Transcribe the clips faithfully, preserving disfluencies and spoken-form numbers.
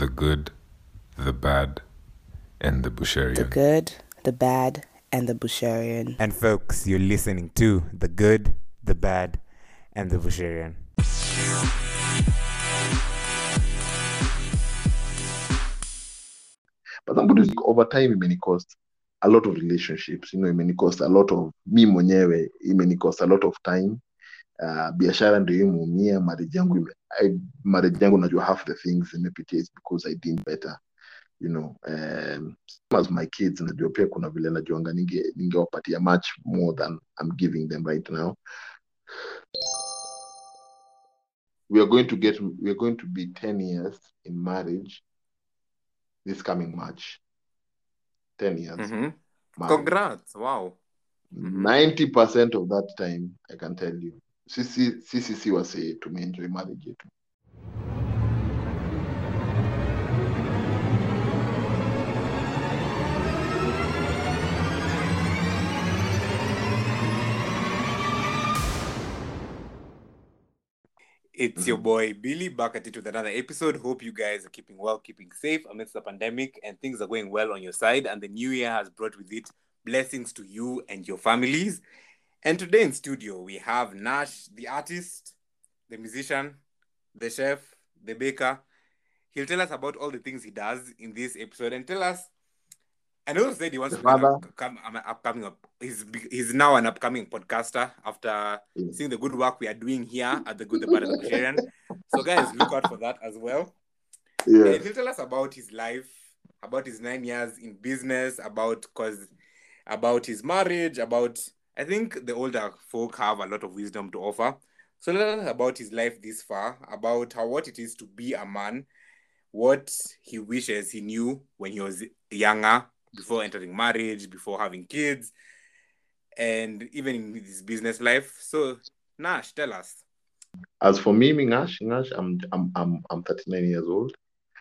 The Good, the Bad, and the Busharian. The Good, the Bad, and the Busharian. And folks, you're listening to The Good, the Bad, and the Busharian. But somebody over time imeni cost a lot of relationships, you know, imeni cost a lot of mi mwenyewe, imeni cost a lot of time. Uh, biashara ndio imeumia, marriage yangu ime, I, marriage yangu najua half the things imepitia is because I did better, you know. Um, as my kids najua pia kuna vile najuanga ninge ningewapatia much more than I'm giving them right now. We are going to get we are going to be ten years in marriage this coming March. ten years. Mm-hmm. Congrats. Wow. ninety percent of that time, I can tell you, sisi sisi si wase tumeenjoy marriage yetu. It's your boy Billy back at it with another episode. Hope you guys are keeping well, keeping safe amidst the pandemic, and things are going well on your side. And the new year has brought with it blessings to you and your families. And today in studio, we have Nash, the artist, the musician, the chef, the baker. He'll tell us about all the things he does in this episode and tell us. I know he said he wants to be an upcoming, upcoming up. He's he's now an upcoming podcaster after yeah. seeing the good work we are doing here at the Good, the Bad, and the Busharian. So guys, look out for that as well. Yeah. And he'll tell us about his life, about his nine years in business, about cause, about his marriage, about I think the older folk have a lot of wisdom to offer. So tell us about his life this far, about how what it is to be a man, what he wishes he knew when he was younger, before entering marriage, before having kids, and even in his business life. So, Nash, tell us. As for me, Nash, Nash, I'm I'm I'm I'm thirty-nine years old.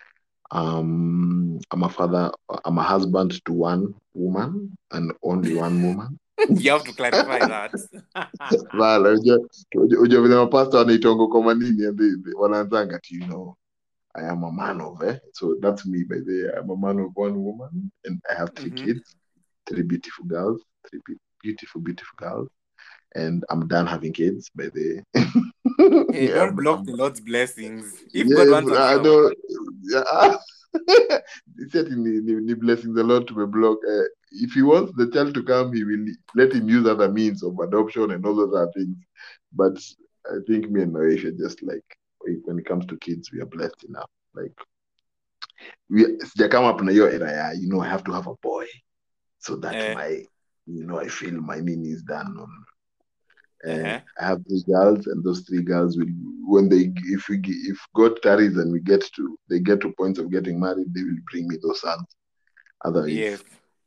Um, I'm a father. I'm a husband to one woman and only one woman. You have to clarify that. Well, ujo vile mapasta wanaitongo kwa nini and wanaanzanga ati, you know, I am a man of eh. So that's me, by the way. I'm a man of one woman, and I have three mm-hmm. kids, three beautiful girls, three beautiful, beautiful girls, and I'm done having kids, by the way. Hey, yeah, don't block I'm, the Lord's blessings. If yeah, God wants I know. Yeah. He said in the blessings the Lord to be blocked. Uh, if he wants the child to come, he will let him use other means of adoption and all those other things. But I think me and my wife are just like, when it comes to kids, we are blessed enough. Like, we they come up in your area, you know, I have to have a boy, so that uh, my, you know, I feel my meaning is done. On, and uh-huh. I have three girls, and those three girls will, when they, if we, if God tarries and we get to, they get to points of getting married, they will bring me those sons. Otherwise, yes.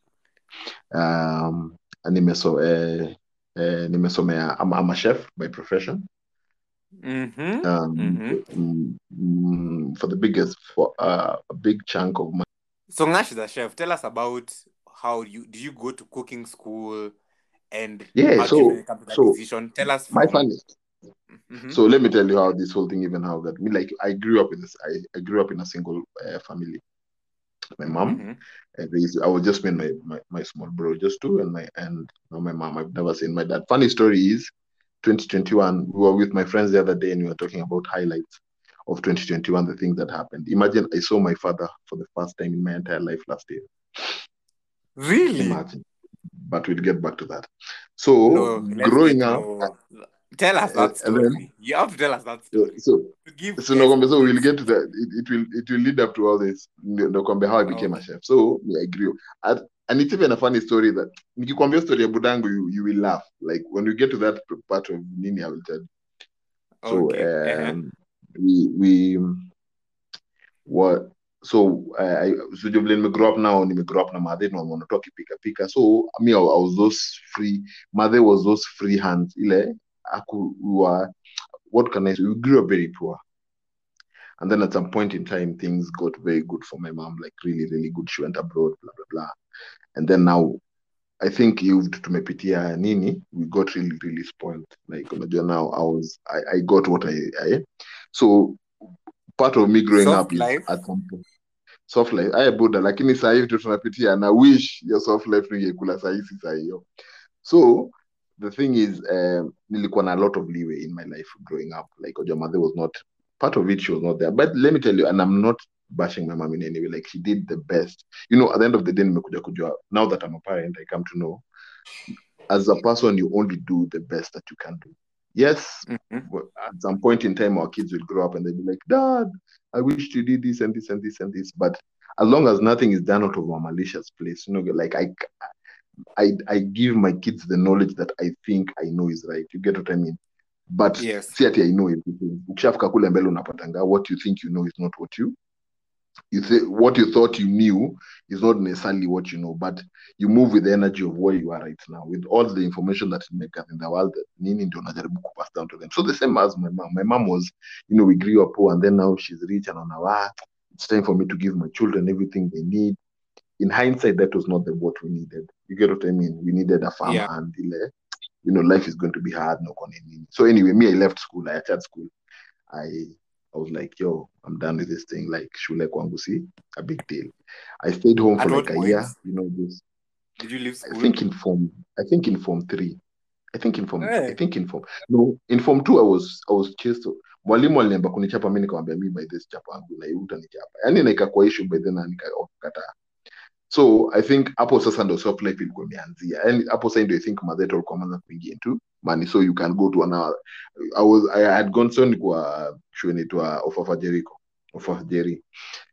um, and nimeso, uh, uh, nimesomea, I'm, I'm a chef by profession. Mm-hmm. Um, mm-hmm. mm, for the biggest, for uh, a big chunk of my. So Nash is a chef. Tell us about how you do you go to cooking school, and yeah. how So did you come to that so decision? Tell us. My from... family. Mm-hmm. So let me tell you how this whole thing even how got me. Like I grew up in this. I, I grew up in a single uh, family. My mom, mm-hmm. and raised, I was just me and my, my my small bro, just two, and my and now my mom. I've never seen my dad. Funny story is. twenty twenty-one, we were with my friends the other day and we were talking about highlights of twenty twenty-one, the things that happened. Imagine I saw my father for the first time in my entire life last year. Really? Imagine. But we'll get back to that. So, no, growing up... No. Tell us that story. Then, you have to tell us that story. So, so, no, so we'll get to that. It, it will it will lead up to all this. No, how I became okay. a chef. So, yeah, I grew up. And it's even a funny story that nikikwambia story ya budangu, you, you will laugh. Like when we get to that part of Nini, I will tell you. So okay. um, uh-huh. we we what so uh, I so Jublin me grow up now, me grow up na mother no want to talk pika pika. So me I, I was those free. Mother was those free hands. Ile aku were what can I say? We grew up very poor. And then at some point in time, things got very good for my mom, like really, really good. She went abroad, blah, blah, blah. And then now, I think you to mepitia nini, we got really, really spoiled. Like, now I was, I, I got what I, I, so part of me growing soft up life. is at some point, soft life aya buda, lakini saa hivi tu tunapitia na wish your soft life ningekula saa hizi saa hiyo. So the thing is, um, nilikuwa na a lot of leeway in my life growing up. Like your mother was not part of it; she was not there. But let me tell you, and I'm not bashing my mom in any way. Like she did the best. You know, at the end of the day, nimekuja kujua. Now that I'm a parent, I come to know, as a person, you only do the best that you can do. Yes, Mhm. but at some point in time, our kids will grow up and they'll be like, Dad, I wish you did this and this and this and this. But as long as nothing is done out of a malicious place, you know, like I, I, I give my kids the knowledge that I think I know is right. You get what I mean? But Yes. see, ati I know everything. Ukishafika kule mbele unapatanga, what you think you know is not what you you say. What you thought you knew is not necessarily what you know, but you move with the energy of where you are right now, with all the information that you make up in the world. Nini ndio unajaribu kupass down to them. So the same as my mom. My mom was, you know, we grew up poor and then now she's rich and on our, it's time for me to give my children everything they need. In hindsight, that was not the what we needed. You get what I mean? We needed a farm Yeah. hand. ile, You know, life is going to be hard. No konini. So anyway, me, I left school. I attended school. I I was like, yo, I'm done with this thing. Like, shule kwangu si a big deal. I stayed home for At like what a year. point You know, this. did you leave I school? think in form. I think in form three. I think in form. I Eh. think in form. No, in form two, I was I was chased. Mwalimu aliniambia kunichapa, mimi nikamwambia mimi by this chapa yangu na yuta nichapa. Yani na ikakuwa issue by then, na nikakataa. So I think hapo sasa ndo soft life ilikuwa imeanzia. Yani hapo sasa ndio I think madheto alikuwa ameanza kuingia into money, so you can go to another. I was I had gone so nilikuwa shule inaitwa Ofafa Jericho. Ofafa Jeri.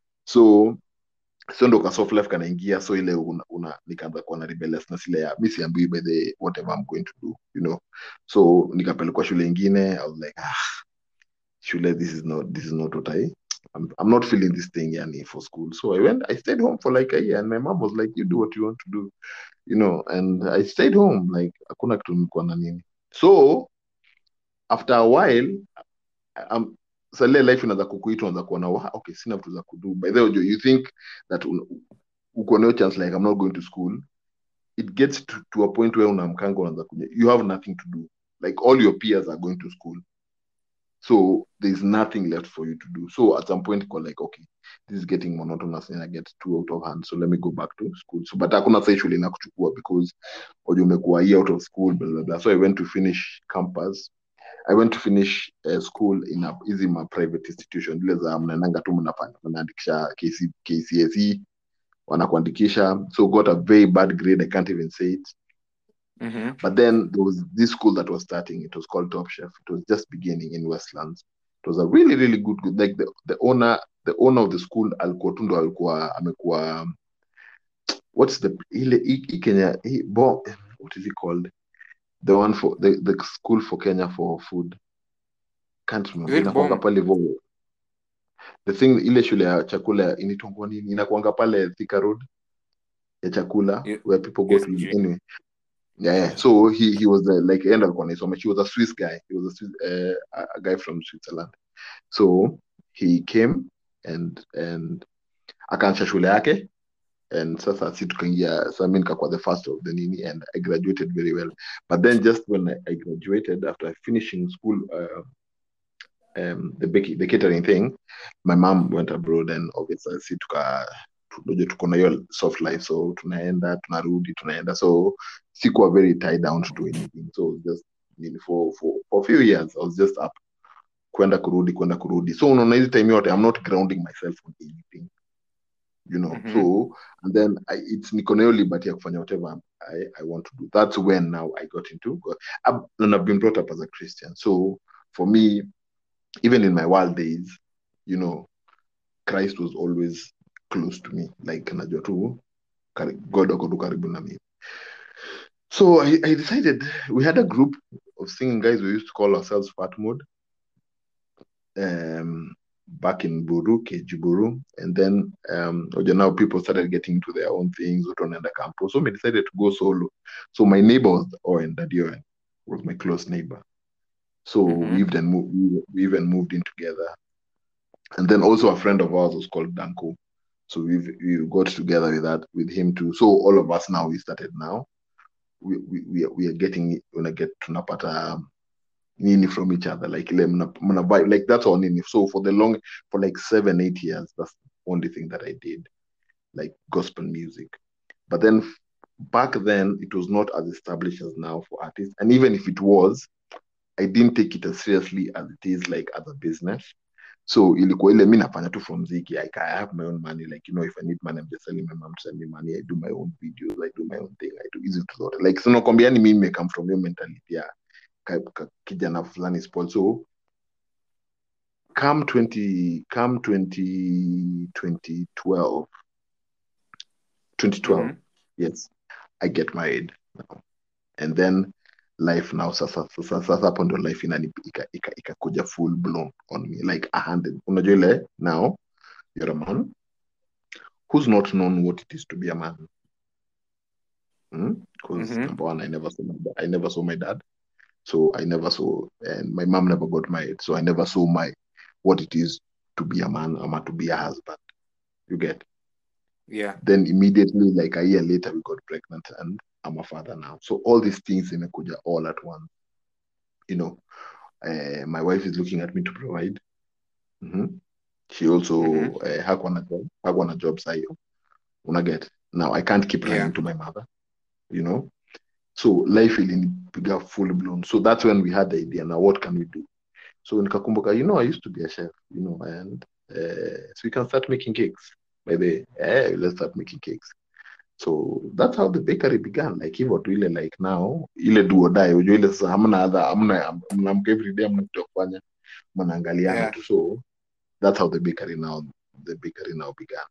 So so ndo ka soft life kanaingia, so ile una, una nikaanza kuwa na rebellious na sile ya mimi siambiwi by the whatever I'm going to do, you know. So nikapelekwa shule ingine. I was like, ah, shule, this is not this is not what I I'm, I'm not feeling this thing yani for school. So I went I stayed home for like a year and my mom was like, you do what you want to do, you know. And I stayed home, like hakuna kitu nilikuwa na nini. So after a while, um, sale life inaanza kukuita, unaanza kuona wa okay, sina vitu za kudu. By the way, you think that un, uko no chance, like I'm not going to school. It gets to, to a point where unamkanga unaanza kuja, you have nothing to do, like all your peers are going to school, so there's nothing left for you to do. So at some point you're like, okay, this is getting monotonous and I get too out of hand, so let me go back to school. So but hakuna sasa shule inakuchukua because ojo umekuwa year out of school, blah, blah, blah. So I went to finish campus. I went to finish uh, school in a easy my private institution. Ile za mnaendanga tu mnafanya mnaandikisha K C K C S E wanakuandikisha. So got a very bad grade, I can't even say it. Mm-hmm. But then there was this school that was starting. It was called Top Chef. It was just beginning in Westlands. It was a really, really good, good. Like the, the owner, the owner of the school, alikuwa tundo alikuwa amekuwa. What's the ile hii Kenya? He, bo, what is it called? The one for the, the school for Kenya for food. Can't remember. Is it Inakuanga bomb? pale vo. The thing ile shule ya chakula initongwa nini? Inakuanga pale Thika Road ya chakula, Yeah. where people go Yes, to G. anyway. Yeah, yeah. So he he was uh, like end alikuwa naisoma. He was a Swiss guy. He was a Swiss, uh, a guy from Switzerland. So he came and and akaanza shule yake, and sasa si tukaingia. So I mean nikakuwa the first of the nini, and I graduated very well. But then just when I, I graduated after finishing school, uh, um, the baking, the catering thing, my mom went abroad, and obviously si tuka tunajua tuko na hiyo soft life, so tunaenda tunarudi tunaenda, so sikuwa very tied down to anything. So just for for for a few years I was just up, kwenda kurudi kwenda kurudi. So unaona hizi time yote I'm not grounding myself on anything, you know. Mhm. So and then I, it's niko na hiyo liberty ya kufanya whatever I, I want to do. That's when now I got into I've, and I've been brought up as a Christian. So for me, even in my wild days, you know, Christ was always close to me. Like najua tu kari- God ako tu karibu na mimi. So I, I decided, we had a group of singing guys. We used to call ourselves Fat Mode. Um, back in Buru, K G Buru, and then um, you know, people started getting into their own things. Uton and the campus. So we decided to go solo. So my neighbor was Owen, Daddy Owen was my close neighbor. So Mhm. we even moved, we, we even moved in together. And then also a friend of ours was called Danko. So we we got together with that with him too. So all of us now we started now. We we we are, we are getting when I get tunapata um, nini from each other, like ile mna, mna vibe, like that's all nini. So for the long for like seven eight years, that's only thing that I did, like gospel music. But then back then, it was not as established as now for artists. And even if it was, I didn't take it as seriously as it is like as a business. So ilikuwa ile mi nafanya tu from mziki. I, I have my own money. Like, you know, if I need money, I'm just telling my mom to send me money. I do my own videos. I do my own thing. I do easy to sort. Like, so nakwambia ni mimi may come from your mentality. Yeah. Kijana fulani spoiled. So come twenty come twenty twenty twelve twenty twelve Mhm. yes, I get married now. And then life now sasa sasa sasa hapo ndo life inani ika- ika- ikakuja full blown on me like a hundred. Unajua ile now you're a man who's not known what it is to be a man. Because Mhm. number one, I never saw my dad. I never saw my dad. So I never saw, and my mom never got married. So I never saw my what it is to be a man or to be a husband. You get? Yeah. Then immediately, like a year later, we got pregnant, and I'm a father now. So all these things in Kuja all at once. You know, uh, my wife is looking at me to provide. Mhm. She also Mhm. uh, hakuwa na job, hakuwa na job sayo. Una get? Now I can't keep Yeah. running to my mother. You know. So life ilinipiga full blown. So that's when we had the idea. Now what can we do? So nikakumbuka, you know, I used to be a chef, you know, and uh, so we can start making cakes. By the eh, let's start making cakes. So that's how the bakery began. Like hivyo tu ile like now ile do or die. Unajua ile sasa hamna other hamna mnamka every day hamna kitu ya kufanya. Mnaangaliana Yeah. tu. So that's how the bakery now the bakery now began.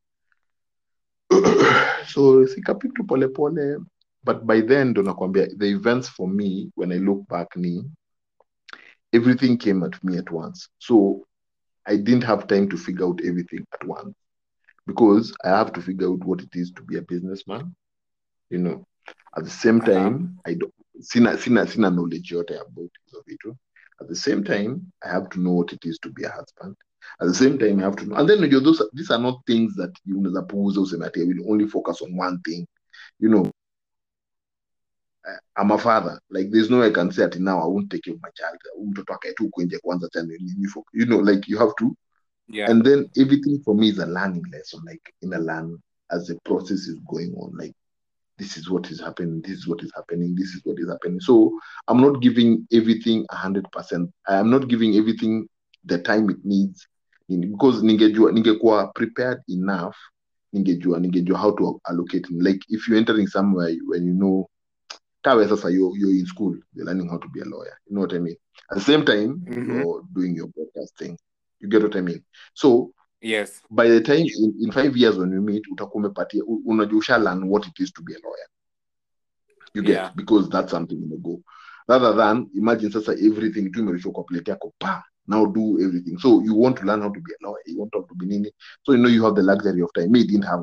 So sikapik tu pole pole, but by then ndo nakwambia the events for me when I look back ni everything came at me at once. So I didn't have time to figure out everything at once because I have to figure out what it is to be a businessman. You know, at the same Uh-huh. time, I don't sina sina sina knowledge yote about hizo vitu. At the same time, I have to know what it is to be a husband. At the same time, I have to know. And then you know, those these are not things that you know the puuza useme ati I will only focus on one thing. You know, I- I'm a father. Like there's no way I can say that now I won't take care of my child. Mtoto akae tu huko nje kwanza tena ni- ni fo- You know, like you have to. Yeah. And then everything for me is a learning lesson. Like in a learn as the process is going on. Like this is what is happening. This is what is happening. This is what is happening. So I'm not giving everything a hundred percent. I am not giving everything the time it needs. In- Because ningejua ningekuwa prepared enough. Ningejua ningejua how to allocate. Like if you're entering somewhere when you know Kawe sasa you're, you're in school, you're learning how to be a lawyer. You know what I mean? At the same time, Mhm. you're doing your podcast thing. You get what I mean? So Yes. by the time in, in five years when we meet, utakuwa umepatia u- unajua usha learn what it is to be a lawyer. You get? Yeah. Because that's something in the go. Rather than imagine sasa everything tu imerishwa kwa plate yako pa. Now do everything. So you want to learn how to be a lawyer. You want to be nini. So you know you have the luxury of time. Me didn't have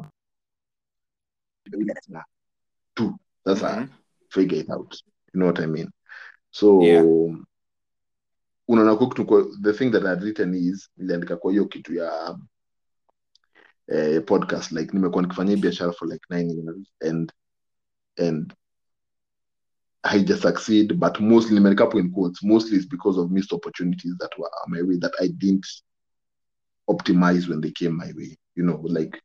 two. That's Mhm. a figure it out. You know what I mean? So Yeah. unaona kwa kitu kwa- the thing that I'd written is niliandika kwa hiyo kitu ya eh, podcast like nimekuwa nikifanya hii biashara for like nine years and and haija succeed but mostly nimeandika hapo in quotes mostly it's because of missed opportunities that were my way that I didn't optimize when they came my way, you know, like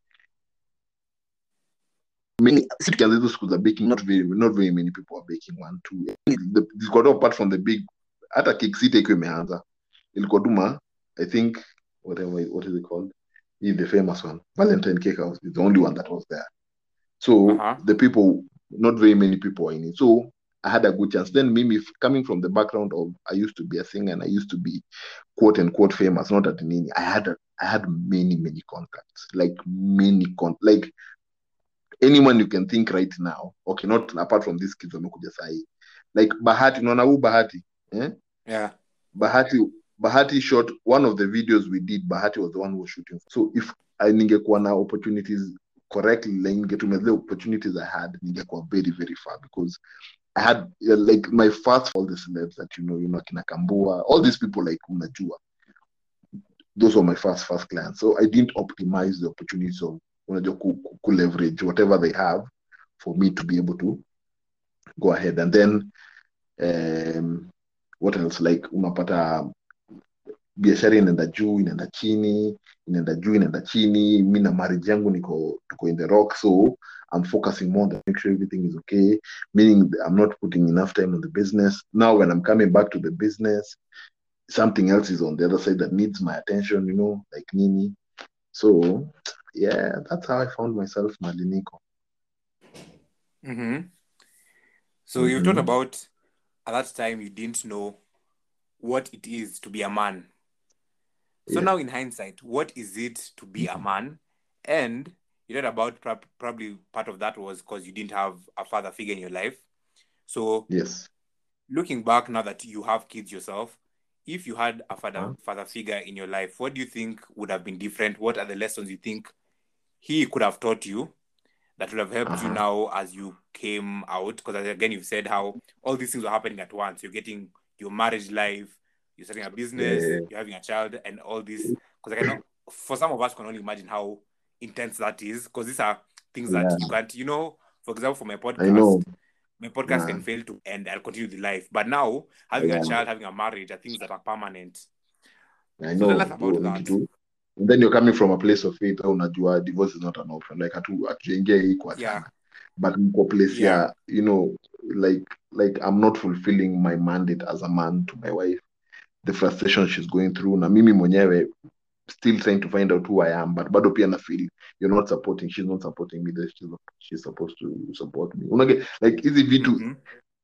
many si tukianza hizo siku za baking not very not very many people are baking one two the, the, apart from the big hata cake city ikiwa imeanza ilikuwa duma I think whatever what is it called is the famous one Valentine Cake House is the only one that was there. So Uh-huh. the people, not very many people were in it. So I had a good chance. Then Mimi, coming from the background of I used to be a singer and I used to be quote unquote famous, not at Nini. I had a, I had many many contacts, like many con like anyone you can think right now. Okay, not apart from these kids wamekuja sahi. Like Bahati, unaona huu Bahati, eh? Yeah. Bahati Bahati shot one of the videos we did. Bahati was the one who was shooting. So if I ningekuwa na opportunities correctly, like ningetumia the opportunities I had, ningekuwa very very far because I had uh, like my first all the celebs that you know, you know, kina Kambua, all these people like unajua. Those were my first first clients. So I didn't optimize the opportunities of unajua ku, ku, ku leverage whatever they have for me to be able to go ahead. And then um, what else? Like unapata biashara inaenda juu inaenda chini inaenda juu inaenda chini. Mi na marriage yangu niko tuko in the rock, so I'm focusing more to make sure everything is okay, meaning I'm not putting enough time on the business. Now when I'm coming back to the business, something else is on the other side that needs my attention, you know, like nini. So yeah, that's how I found myself Maliniko. Mm-hmm. So you talked about at that time you didn't know what it is to be a man. So Yeah. now in hindsight, what is it to be a man? And you talked about prob- probably part of that was because you didn't have a father figure in your life. So Yes. looking back now that you have kids yourself, if you had a father Huh? father figure in your life, what do you think would have been different? What are the lessons you think he could have taught you that would have helped you Uh-huh. now as you came out? Because again, you've said how all these things were happening at once. You're getting your marriage life, you're starting a business, Yeah. you're having a child, and all this. Because I cannot, for some of us, can only imagine how intense that is. Because these are things that Yeah. you can't, you know. For example, for my I podcast, know. my podcast Nah. can fail to end. I'll continue the life. But now, having Yeah. a child, having a marriage, are things that are permanent. I So tell us know. about So, that. nikitu- and then you're coming from a place of faith, au unajua divorce is not an option, like hatu hatujaingia hii kwa Yeah. chana, but mko place Yeah. ya, you know, like like I'm not fulfilling my mandate as a man to my wife, the frustration she's going through, na mimi mwenyewe still trying to find out who I am, but bado pia na feel you're not supporting, she's not supporting me that she's, she's supposed to support me. Unage, like hizi vitu Mhm.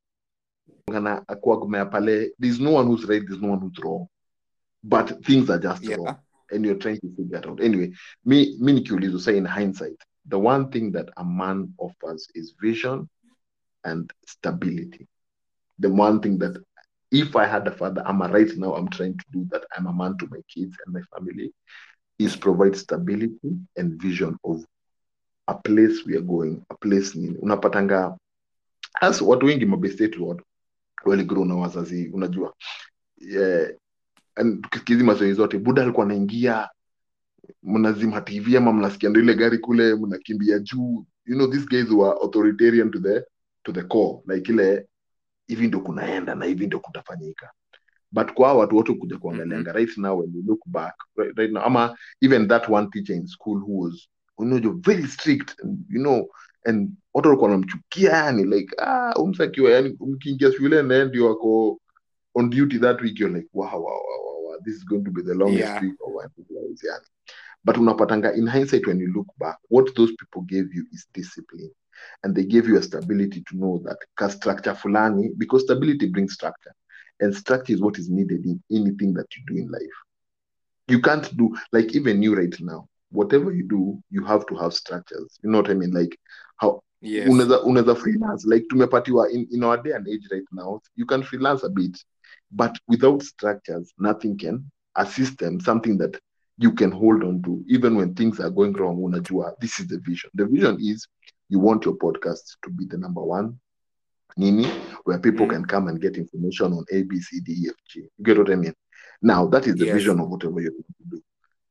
kana akuagumea pale, there's no one who's right, there's no one who's wrong, but things are just Yeah. wrong and you're trying to figure it out. Anyway, me me nikiulizwa, say in hindsight, the one thing that a man offers is vision and stability. The one thing that if I had a father, I'm a, right now I'm trying to do that. I'm a man to my kids and my family, is provide stability and vision of a place we are going, a place nini. Unapatanga as watu wengi mabestate watu waligrow na wazazi, unajua. Yeah, and tukisikiliza maswali zote, buda alikuwa anaingia, mnazima T V ama mnasikia ndo ile gari kule, mnakimbia juu. You know, these guys were authoritarian to the to the core, like ile hivi ndo kunaenda na hivi ndo kutafanyika. But kwa watu wote kuja kuangalianga, Mhm. right now when you look back, right, right now, ama even that one teacher in school who was, you know, you're very strict, and, you know, and watu walikuwa wanamchukia, yani like ah umsakiwa, yani mkiingia shule na ndio wako on duty that week, you're like wow, wow, wow, wow, wow, this is going to be the longest Yeah. week of our lives, yani. But unapatanga in hindsight, when you look back, what those people gave you is discipline, and they gave you a stability to know that ka structure fulani, because stability brings structure, and structure is what is needed in anything that you do in life. You can't do, like even you right now, whatever you do, you have to have structures. You know what I mean? Like how Yes. unaweza unaweza freelance, like tumepatiwa in, in our day and age right now, you can freelance a bit, but without structures, nothing can, a system, something that you can hold on to, even when things are going wrong. Unajua, this is the vision. The vision is you want your podcast to be the number one nini, where people Mhm. can come and get information on A, B, C, D, E, F, G. You get what I mean? Now, that is the Yes. vision of whatever you're going to do.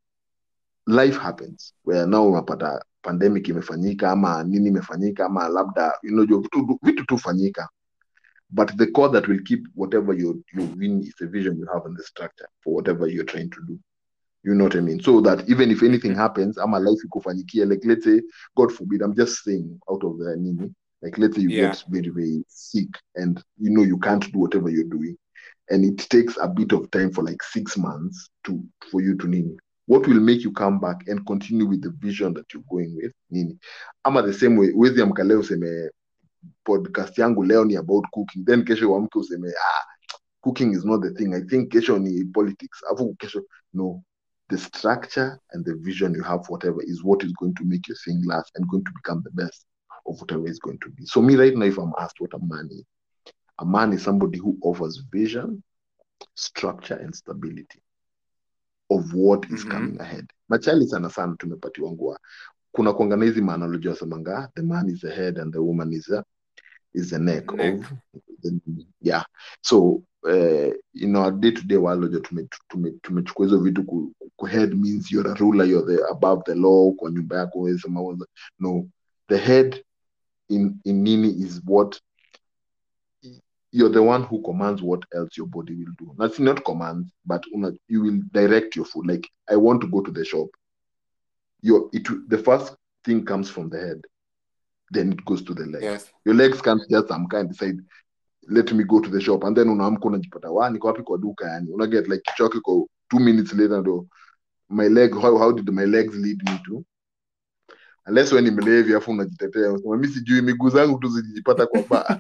Life happens where now unapata pandemic imefanyika ama nini imefanyika ama labda, you know, jo, vitu, vitu tu fanyika. But the core that will keep whatever you're, you're doing is the vision you have and the structure for whatever you're trying to do. You know what I mean? So that even if anything Mhm. happens, ama life ikufanyikia, like let's say, God forbid, I'm just saying out of the nini, like let's say you Yeah. get very, very sick and you know you can't do whatever you're doing. And it takes a bit of time for like six months to for you to nini. What will make you come back and continue with the vision that you're going with? Nini. Ama the same way, wezi amka leo useme podcast yangu leo ni about cooking. Then kesho uamke useme, ah, cooking is not the thing. I think kesho ni politics. Afu kesho, no. The structure and the vision you have, whatever, is what is going to make your thing last and going to become the best of whatever is going to be. So me right now, if I'm asked what a man is, a man is somebody who offers vision, structure, and stability of what is Mhm. coming ahead. Machali sana sana tumepatiwa ngua. Kuna kuangana hizi maanalogy wasemanga, the man is the head and the woman is the, is the neck, Neck. of the, yeah. So uh, in our day-to-day world tumechukua tume, tume hizo vitu ku, ku head means you're a ruler, you're the above the law, kwa nyumba yako wewe sema waza. No, the head in in nini is what you're the one who commands what else your body will do. That's not commands, but una, you will direct your food. Like, I want to go to the shop. Your it the first thing comes from the head, then it goes to the legs. Yes. Your legs can't just some kind decide, let me go to the shop, and then unaamka unajipata wa niko wapi kwa duka, yani una get like kichwa kiko two minutes later ndo my leg, how, how did my legs lead me to, unless when nimelevi afu unajitetea unasema mimi sijui miguu zangu tu zilijipata kwa bar.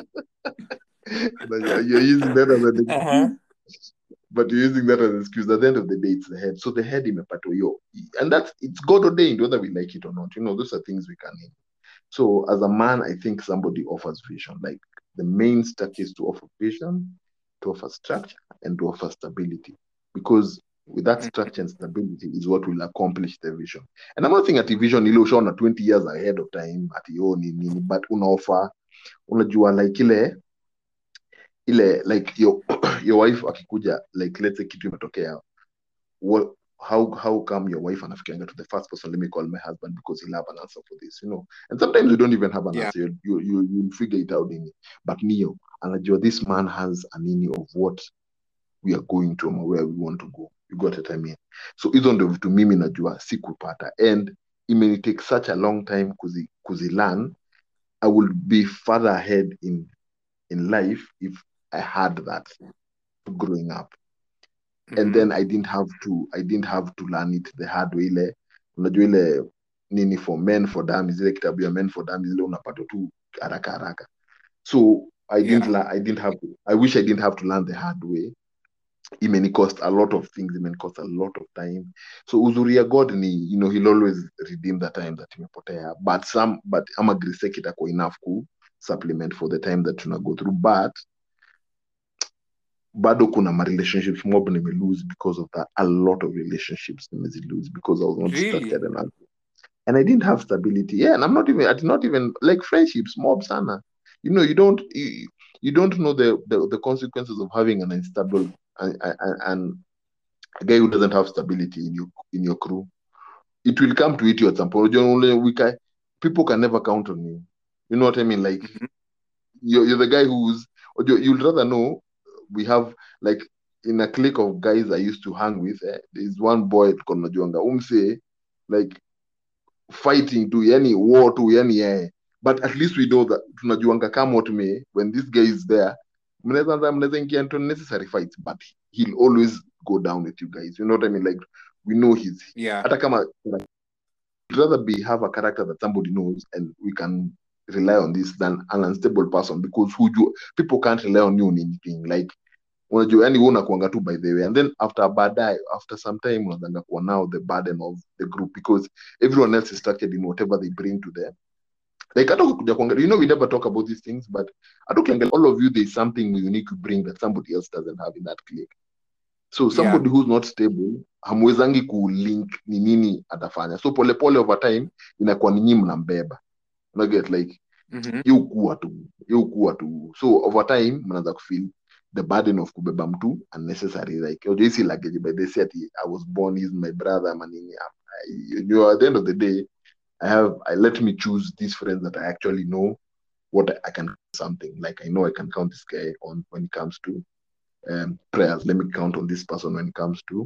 You're using that as an excuse. Uh-huh. But you're using that as an excuse. At the end of the day, it's the head. So the head imepata yo, and that's, it's God ordained, whether we like it or not. You know, those are things we can name. So as a man, I think somebody offers vision. Like, the main stack is to offer vision, to offer structure, and to offer stability. Because with that structure and stability is what will accomplish the vision. And I'm not thinking at the vision ilo ushaona twenty years ahead of time at yo ni nini, but una offer, unajua like ile ile like your your wife akikuja, like let's say kitu imetokea, what, how how come your wife anafikianga to the first person, let me call my husband because he'll have an answer for this, you know. And sometimes you don't even have an Yeah. answer, you you you you'll figure it out in it. But Neo, anajua this man has an ini of what we are going to or where we want to go. You got what I mean? So hizo ndio vitu mimi najua sikupata, and it may take such a long time kuzi kuzi learn. I will be further ahead in in life if I had that growing up. And Mhm. then I didn't have to I didn't have to learn it the hard way. Ile unajua ile nini for men for dummies, ile kitabu ya men for dummies ile unapata tu haraka haraka. So I didn't Yeah. la- I didn't have to, I wish I didn't have to learn the hard way. It may cost a lot of things, it may cost a lot of time. So uzuri ya God ni, you know, he'll always redeem the time that imepotea. But some but ama grace yake itakuwa enough ku supplement for the time that tuna go through. But bado kuna ma relationships mob nime lose because of that. A lot of relationships nimezi lose because I was not Really? structured enough. And I didn't have stability. Yeah, and I'm not even I did not even like friendships, mob sana. You know, you don't you, you don't know the, the the consequences of having an unstable and, and, and a guy who doesn't have stability in your in your crew. It will come to eat you at some point. You know, we can, people can never count on you. You know what I mean? Like, Mhm. you're, you're the guy who's, or you, you'll rather know, we have, like, in a clique of guys I used to hang with, eh, there's one boy, Konojonga, umse, like, fighting to yani war to yani eh. But at least we know that tunajuanga kama what me when this guy is there, mnaweza anza- mnaweza ingia into unnecessary fights, but he'll always go down with you guys. You know what I mean? Like, we know he's Yeah. hata kama like, I'd rather be have a character that somebody knows and we can rely on this than an unstable person, because who you, people can't rely on you in anything. Like, unajua yani wewe unakuanga tu by the way, and then after baadaye after some time unaanza kuwa now the burden of the group because everyone else is structured in whatever they bring to them. Like, hata ukikuja kuangalia, you know, we never talk about these things, but hata ukiangalia all of you, there's something unique you bring that somebody else doesn't have in that clique. So somebody who's not stable, hamwezangi kulink ni nini atafanya. So pole pole over time inakuwa ni nyinyi mnambeba. Una get like Mhm. you kuwa tu, you kuwa tu. So over time mnaanza kufeel the burden of kubeba mtu unnecessary, like you just luggage by they say I was born, he's my brother manini. You know, at the end of the day, I have I let me choose these friends that I actually know what I can something. Like, I know I can count this guy on when it comes to um, prayers. Let me count on this person when it comes to,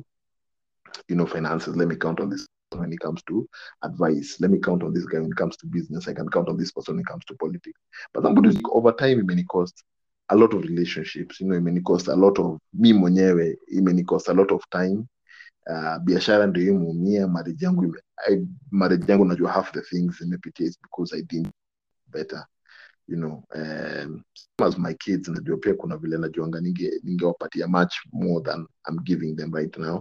you know, finances. Let me count on this person when it comes to advice. Let me count on this guy when it comes to business. I can count on this person when it comes to politics. But somebody over time, it may cost a lot of relationships. You know, it may cost a lot of me mwenyewe. It may cost a lot of time. Uh, biashara ndio imeumia. Marriage yangu ime, I, marriage yangu najua half the things imepitia is because I didn't better. You know, um, as my kids najua pia kuna vile najuanga ninge ningewapatia much more than I'm giving them right now.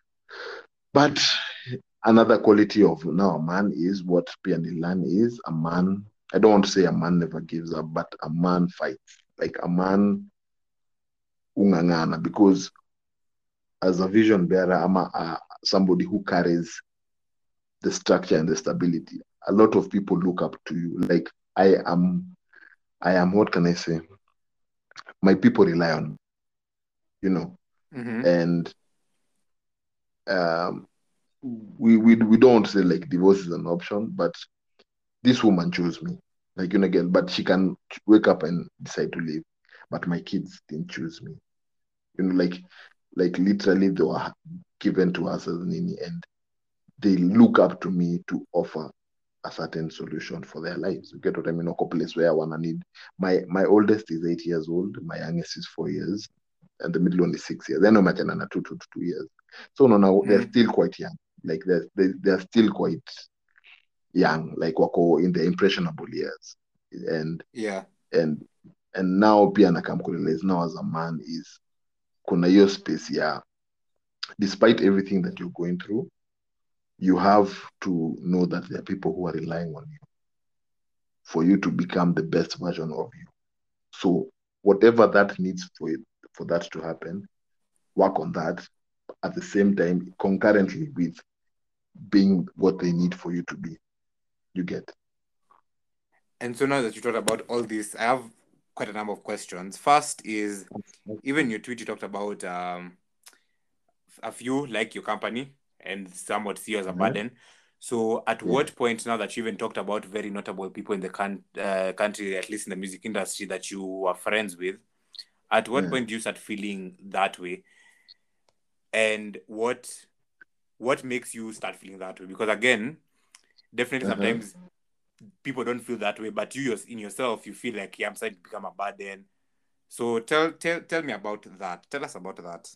But another quality of now a man is what pia nilan is a man. I don't want to say a man never gives up, but a man fights. Like, a man ungangana, because as a vision bearer, I'm a, uh, somebody who carries the structure and the stability. A lot of people look up to you. Like, I am, I am, what can I say? My people rely on me, you know, Mhm. and um, we, we we don't say like divorce is an option, but this woman chose me, like, you know, again, but she can wake up and decide to leave. but my kids didn't choose me. You know, like like literally they were given to us as nini, and they look up to me to offer a certain solution for their lives. You get what I mean? A place where I wanna need my my oldest is eight years old, my youngest is four years, and the middle one is six years. Then no matter na two to two years. So no, now they're Mm. still quite young. Like they're they, they're still quite young, like wako in the impressionable years. And Yeah. and and now pia nakam kurealize now as a man is kuna hiyo space ya despite everything that you're going through, you have to know that there are people who are relying on you for you to become the best version of you. So whatever that needs for it, for that to happen, work on that at the same time, concurrently with being what they need for you to be. You get. And so now that you talked about all this, I have quite a number of questions. First is, even in your tweet, you talked about um, a few like your company and somewhat see you as a Mhm. burden. So at Yeah. what point, now that you even talked about very notable people in the can- uh, country, at least in the music industry, that you are friends with, at what Yeah. point do you start feeling that way? And what what makes you start feeling that way? Because again, definitely Uh-huh. sometimes people don't feel that way, but you yours- in yourself, you feel like, yeah, I'm starting to become a burden. So tell tell tell me about that. Tell us about that.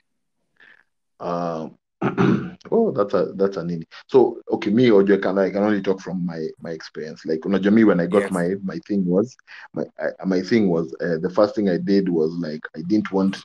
Um, oh, that's a that's a nini. So okay, me or can I can only talk from my my experience. Like unajua me when I got Yes. married, my thing was my I, my thing was uh, the first thing I did was like I didn't want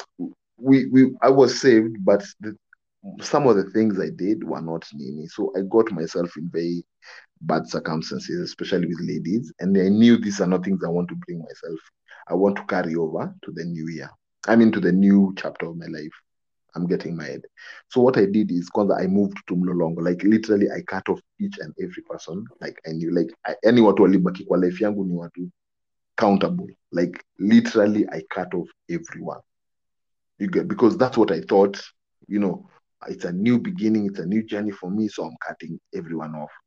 we we I was saved, but the, some of the things I did were not nini. So I got myself in very bad circumstances, especially with ladies, and I knew these are not things I want to bring myself. I want to carry over to the new year. I mean to the new chapter of my life. I'm getting married. So what I did is because I moved to Mlolongo, like literally I cut off each and every person. Like I knew, like I, any watu walibaki kwa life yangu ni watu countable. Like literally I cut off everyone. You get, because that's what I thought, you know, it's a new beginning, it's a new journey for me, so I'm cutting everyone off.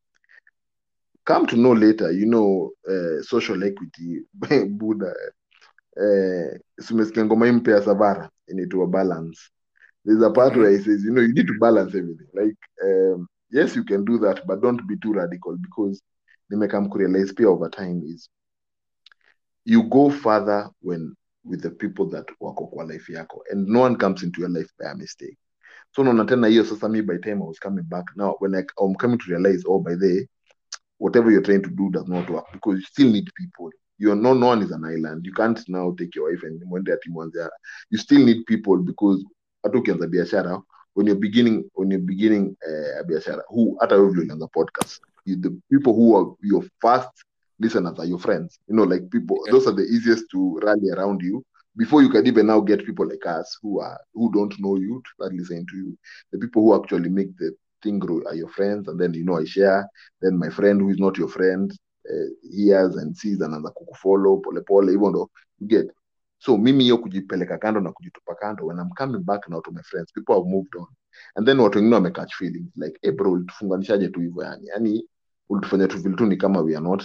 Come to know later, you know, uh, social equity, Buddha, uh, sumesikia ngoma hii mpya ya Savara inaitwa balance. There's a part Mhm. where he says, you know, you need to balance everything. Like, um, yes, you can do that, but don't be too radical, because nimekam kurealize pia over time is you go further when with the people that wako kwa life yako, and no one comes into your life by a mistake. So naona tena hiyo sasa, me by the time I was coming back now, when I, I'm coming to realize, oh, by the whatever you're trying to do does not work, because you still need people. You're no, no one is an island. You can't now take your wife and mwende ati mwanze. You still need people, because hata ukianza biashara, when you're beginning when you're beginning uh, a biashara, who hata wewe vile ulianza podcast, you, the people who are your first listeners are your friends. You know, like people, Yeah. those are the easiest to rally around you before you can even now get people like us who are who don't know you to start listening to you. The people who actually make the thing grow are your friends, and then you know I share. Then my friend who is not your friend uh, hears and sees, anaanza kukufollow pole pole, hivyo ndo you get. So mimi hiyo kujipeleka kando na kujitupa kando, when I'm coming back now to my friends, people have moved on, and then watu wengine wamecatch feelings like, hey bro, ulitufunganishaje tu hivyo yani, yani ulitufanya tu vile tu ni kama we are not,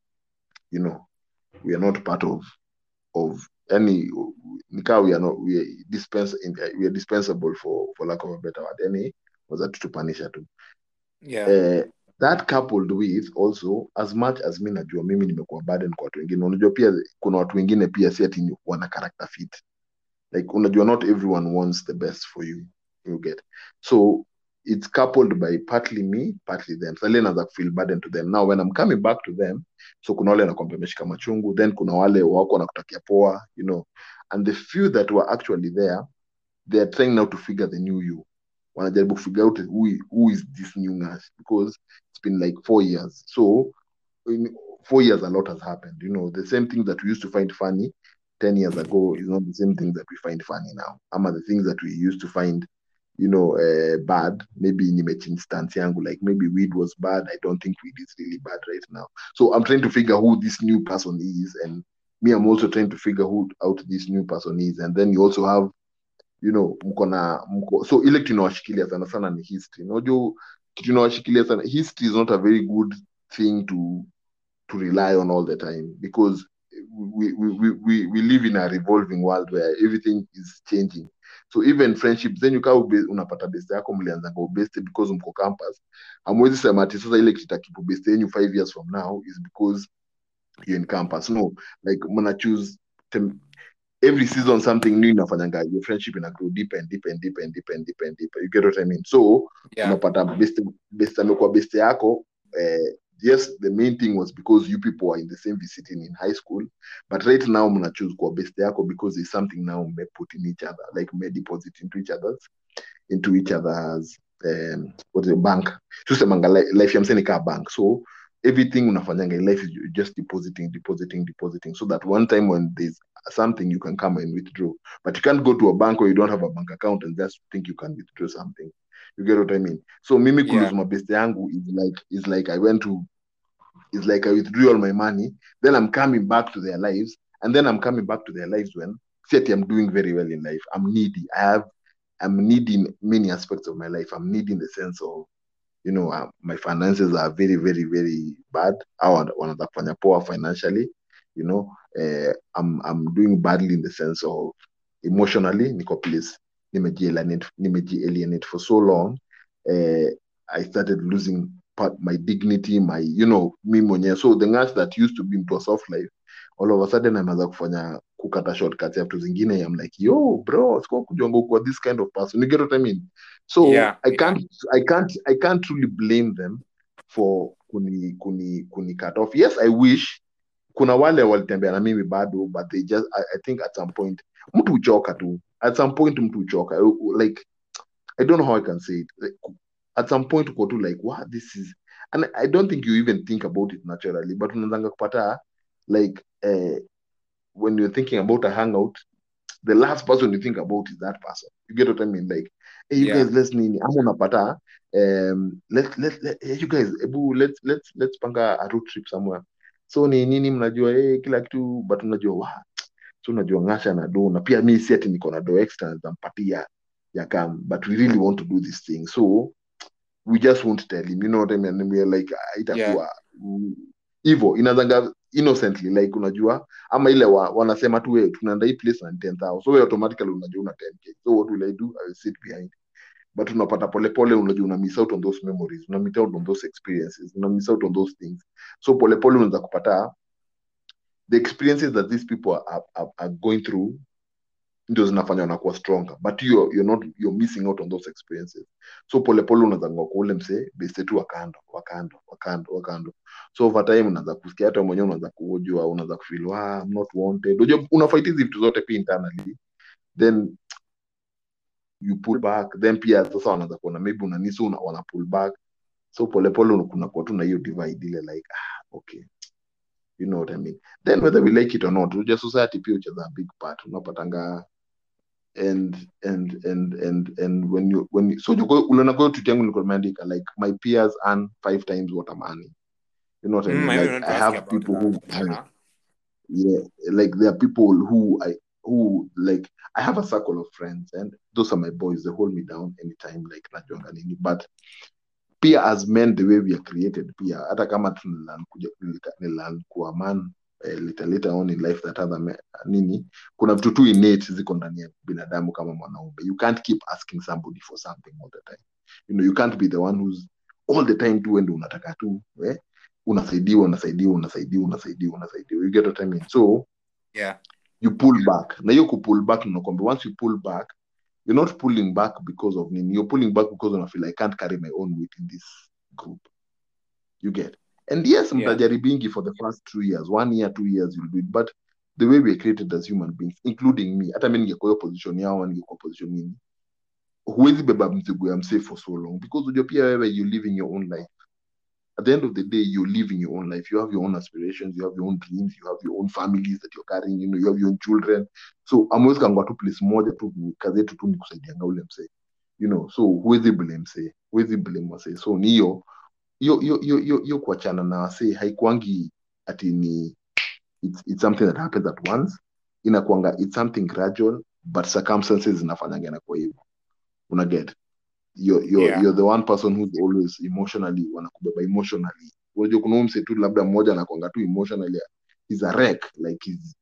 you know, we are not part of of any, nikaa we are not, we are dispense we are dispensable for for lack of a better word, yani waza tutupanisha tu. Yeah. Eh, that coupled with also, as much as mi najua mimi nimekuwa burden kwa watu wengine, unajua pia kuna watu wengine pia si ati ni wana character fit, like unajua not everyone wants the best for you, you get. So it's coupled by partly me partly them, sasa naanza feel burden to them now when I'm coming back to them. So kuna wale wanakwambia ameshika machungu, then kuna wale wako wanakutakia poa, you know, and the few that were actually there, they are trying now to figure the new you. Wanajaribu figure out who, who is this new Nash, because it's been like four years. So in four years a lot has happened, you know. The same thing that we used to find funny ten years ago is not the same thing that we find funny now. Ama the things that we used to find, you know, uh, bad, maybe nimechange stance yangu, like maybe weed was bad, I don't think weed is really bad right now. So I'm trying to figure who this new person is, and me, I'm also trying to figure who out this new person is. And then you also have, you know, mko na mko, so ile kitu inawashikilia sana sana ni history. Unajua kitu inawashikilia sana, history is not a very good thing to to rely on all the time, because we, we, we, we, we live in a revolving world where everything is changing. So even friendships, then you kaa ube- unapata beste yako mlianzanga ubeste because mko campus. Hamwezi sema ati sasa ile kitakipu beste yenyu five years from now is because you're in campus. No, like mna choose tem- every season something new inafanyanga your friendship ina grow deeper and deeper and deeper and deeper and deeper and deeper. You get what I mean? So Yeah. unapata beste beste amekuwa beste yako eh, yes, the main thing was because you people are in the same vicinity in high school, but right now mna choose kuwa beste yako because there's something now me put in each other, like me deposit into each other's into each other's um, what is it, bank. Tusemanga li- life ya msee kaa bank. So everything unafanyanga in life is you just depositing, depositing, depositing, so that one time when there's something you can come and withdraw. But you can't go to a bank where you don't have a bank account and just think you can withdraw something. You get what I mean? So mimi Yeah. kulose mabeste yangu is like is like I went to is like I withdrew all my money, then I'm coming back to their lives, and then I'm coming back to their lives when see I'm doing very well in life. I'm needy. I have I'm needy in many aspects of my life. I'm needy in the sense of, you know, uh, my finances are very, very, very bad. Au wanataka kufanya poa financially, you know. Uh, I'm I'm doing badly in the sense of emotionally, niko place, nimejialienate, nimejialienate for so long. Uh, I started losing part my dignity, my, you know, me mwenyewe. So the ngats that used to be into a soft life, all of a sudden ameanza kufanya kukata shortcuts ya vitu zingine. I'm like, yo bro, siko kujonga uko this kind of person. You get what I mean? So Yeah, I yeah. can't I can't I can't truly blame them for kuni kuni kuni cut off. Yes, I wish kuna wale walitembea na mimi bado, but they just I, I think at some point mtu uchoka tu. At some point mtu uchoka. Like I don't know how I can say it. Like, at some point uko tu like, what this is, and I don't think you even think about it naturally, but unaanza kupata like uh, when you're thinking about a hangout, the last person you think about is that person. You get what I mean? Like, hey, you Yeah. guys, let's nini. I'm unapata. Um, let let let hey, you guys, ebu, let's let's let's panga a road trip somewhere. So ni nini mnajua eh kila kitu, but mnajua wa. So unajua ngasha na do na pia mimi si ati niko na do extra zampatia ya kam, but we really want to do this thing. So we just won't tell him, you know what I mean? And we're like, ah, itakuwa mm, hivyo inazanga innocently, like unajua ama ile wa, wanasema tu wewe tunaenda hii place na ten thousand, so wewe automatically unajua una ten k, so what will I do? I will sit behind. But unapata polepole unajua una miss out on those memories, una miss out on those experiences, una miss out on those things. So polepole unaweza kupata the experiences that these people are, are, are going through ndio zinafanya wanakuwa stronger, but you're, you're not you're missing out on those experiences. So polepole unaanza kwa ule msee base tu wakando wakando wakando wakando, so over time unaanza kusikia hata mwenyewe unaanza kujua, unaanza kufeel ah, I'm not wanted. Unajua una fight hizi vitu zote pia internally, then you pull back, then pia sasa wanaanza kuona maybe unanisu una wana pull back. So polepole unakuwa tu na hiyo divide ile like ah, okay, you know what I mean. Then whether we like it or not, unajua society pia ucheza a big part, unapatanga and and and and and when you when you, so you go unaona kwa tweet yangu nilikuwa nimeandika like my peers earn five times what I'm earning. You know what I Mm, mean? I Like wanted to I ask have you about people who that. Yeah. yeah, like there are people who I who like I have a circle of friends and those are my boys. They hold me down anytime like najuanga nini, but pia as men the way we are created pia hata kama tunalearn kuja learn kuwa man eh, later later on in life that other men, nini kuna vitu tu innate ziko ndani ya binadamu kama mwanaume. You can't keep asking somebody for something all the time. You know, you can't be the one who's all the time tu ndio unataka tu eh unasaidiwa unasaidiwa unasaidiwa unasaidiwa unasaidiwa. You get what I mean? So Yeah. you pull back. Na hiyo ku pull back nakwambia, once you pull back you're not pulling back because of nini, you're pulling back because I feel like I can't carry my own weight in this group. You get? And yes, Yeah. mtajaribingi for the first two years, one year, two years, you'll do it. But the way we are created as human beings, including me, hata mimi ningekuwa position yao, ningekuwa position nini, huwezi beba mzigo ya msee for so long because unajua pia wewe you living your own life. At the end of the day, you're living your own life. You have your own aspirations, you have your own dreams, you have your own families that you're carrying, you know, you have your own children. So amwezi kangwa tu place moja tu, kazi yetu tu ni kusaidianga ule msee. You know, so huwezi blame msee, huwezi blame msee. So ni hiyo hiyo hiyo hiyo hiyo hiyo kuachana na wasee haikuangi ati ni it's, it's something that happens at once. Inakuanga it's something gradual, but circumstances zinafanyanga inakuwa hivyo. Una get? You're, you're, Yeah. you're the one person who's always emotionally wanakubeba emotionally. Unajua kuna mse tu labda mmoja anakuanga tu emotionally he's a wreck, like he's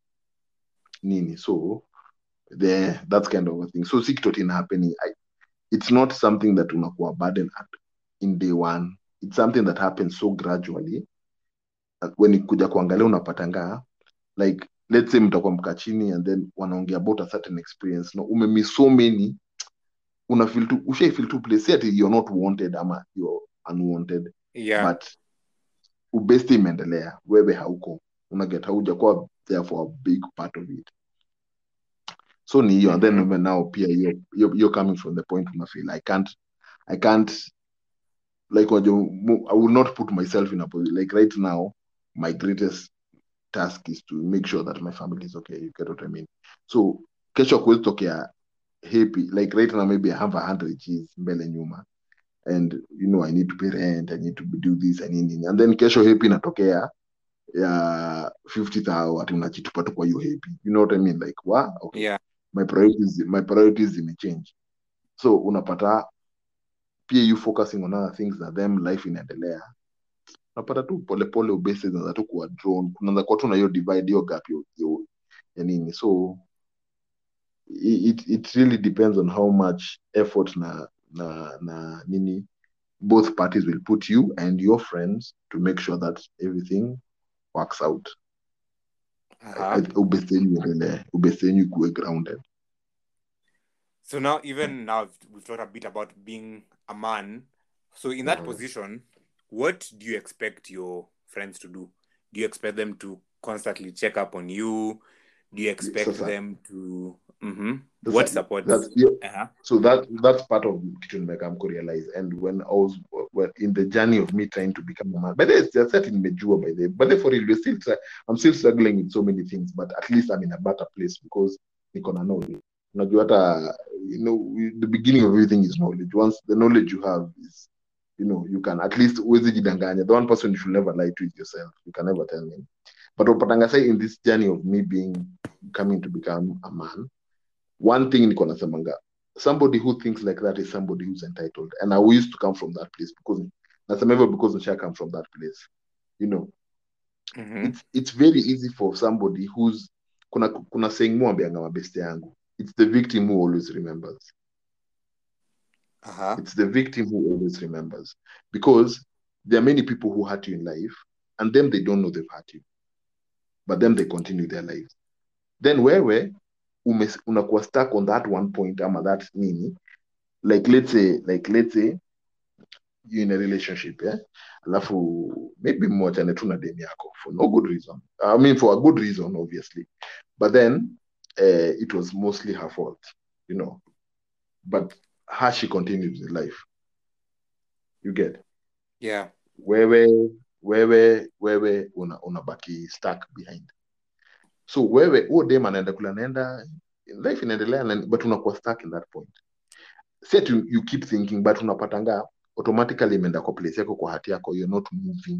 nini. So there, that's kind of a thing. So si kitu ati ina happening. I, it's not something that unakuwa burden at in day one. It's something that happens so gradually. Uh, When ikuja kuangalia unapatanga like let's say mtakuwa mkaa chini and then wanaongea about a certain experience. No, umemiss so many, una feel too, ushai feel too place. Si ati you're not wanted ama you're unwanted, Yeah. but ubesti imeendelea, wewe hauko, unaget haujakuwa there for a big part of it. So ni hiyo, and then Mhm. now pia you're, you're, you're coming from the point una feel I can't I can't like wajua, mo- I will not put myself in a position like right now. My greatest task is to make sure that my family is okay. You get what I mean? So kesho kuwezi tokea happy like right now maybe I have a hundred G's mbele nyuma, and you know I need to pay rent, I need to do this, I need and then kesho happy inatokea ya fifty thousand ati unachitupa tu kwa hiyo happy. You know what I mean? Like wow, okay, Yeah. my priorities my priorities zimechange. So unapata pia you focusing on other things na them life inaendelea, unapata tu polepole ubase zinaanza tu kuwa drawn, kunaanza kuwa tu na hiyo divide, hiyo gap hiyo hiyo ya nini. So it, it really depends on how much effort na na na nini both parties will put you and your friends to make sure that everything works out. Uh-huh. Ubase yenyu iendelee, ubase yenyu ikuwe grounded. So now, even now, we've- we've talked a bit about being a man. So in that Mhm. position, what do you expect your friends to do? Do you expect them to constantly check up on you? Do you expect Sasa, them to mm-hmm. sasa, what support? that's yeah, Uh-huh. so that that's part of kitu nimekam kurealize. And when I was well, in the journey of me trying to become a man, but there's there's certain nimejua by the but then for real we're still try, I'm still struggling with so many things, but at least I'm in a better place because niko na knowledge. Unajua hata you know we- the beginning of everything is knowledge. Once the knowledge you have is, you know, you can at least uwezi jidanganya. The one person you should never lie to is yourself. You can never tell me. But upatanga say in this journey of me being coming to become a man, one thing niko nasemanga, somebody who thinks like that is somebody who's entitled. And I used to come from that place because nasema hivyo because nisha come from that place. You know, Mm-hmm. it's it's very easy for somebody who's kuna kuna saying mo ambianga mabeste yangu, it's the victim who always remembers. Uh-huh. It's the victim who always remembers, because there are many people who hurt you in life and them they don't know they've hurt you, but them they continue their lives. Then wewe umes- unakuwa stuck on that one point ama that nini, like let's say like let's say you in a relationship, yeah, alafu maybe mwachane tu na demu yako for no good reason. I mean for a good reason obviously, but then uh, it was mostly her fault, you know, but her she continues in life. You get Yeah. wewe wewe wewe una unabaki stuck behind. So wewe huo dem anaenda kula naenda life inaendelea na- but unakuwa stuck in that point. Set you, you keep thinking but unapatanga automatically imeenda kwa place yako, kwa hati yako, you're not moving.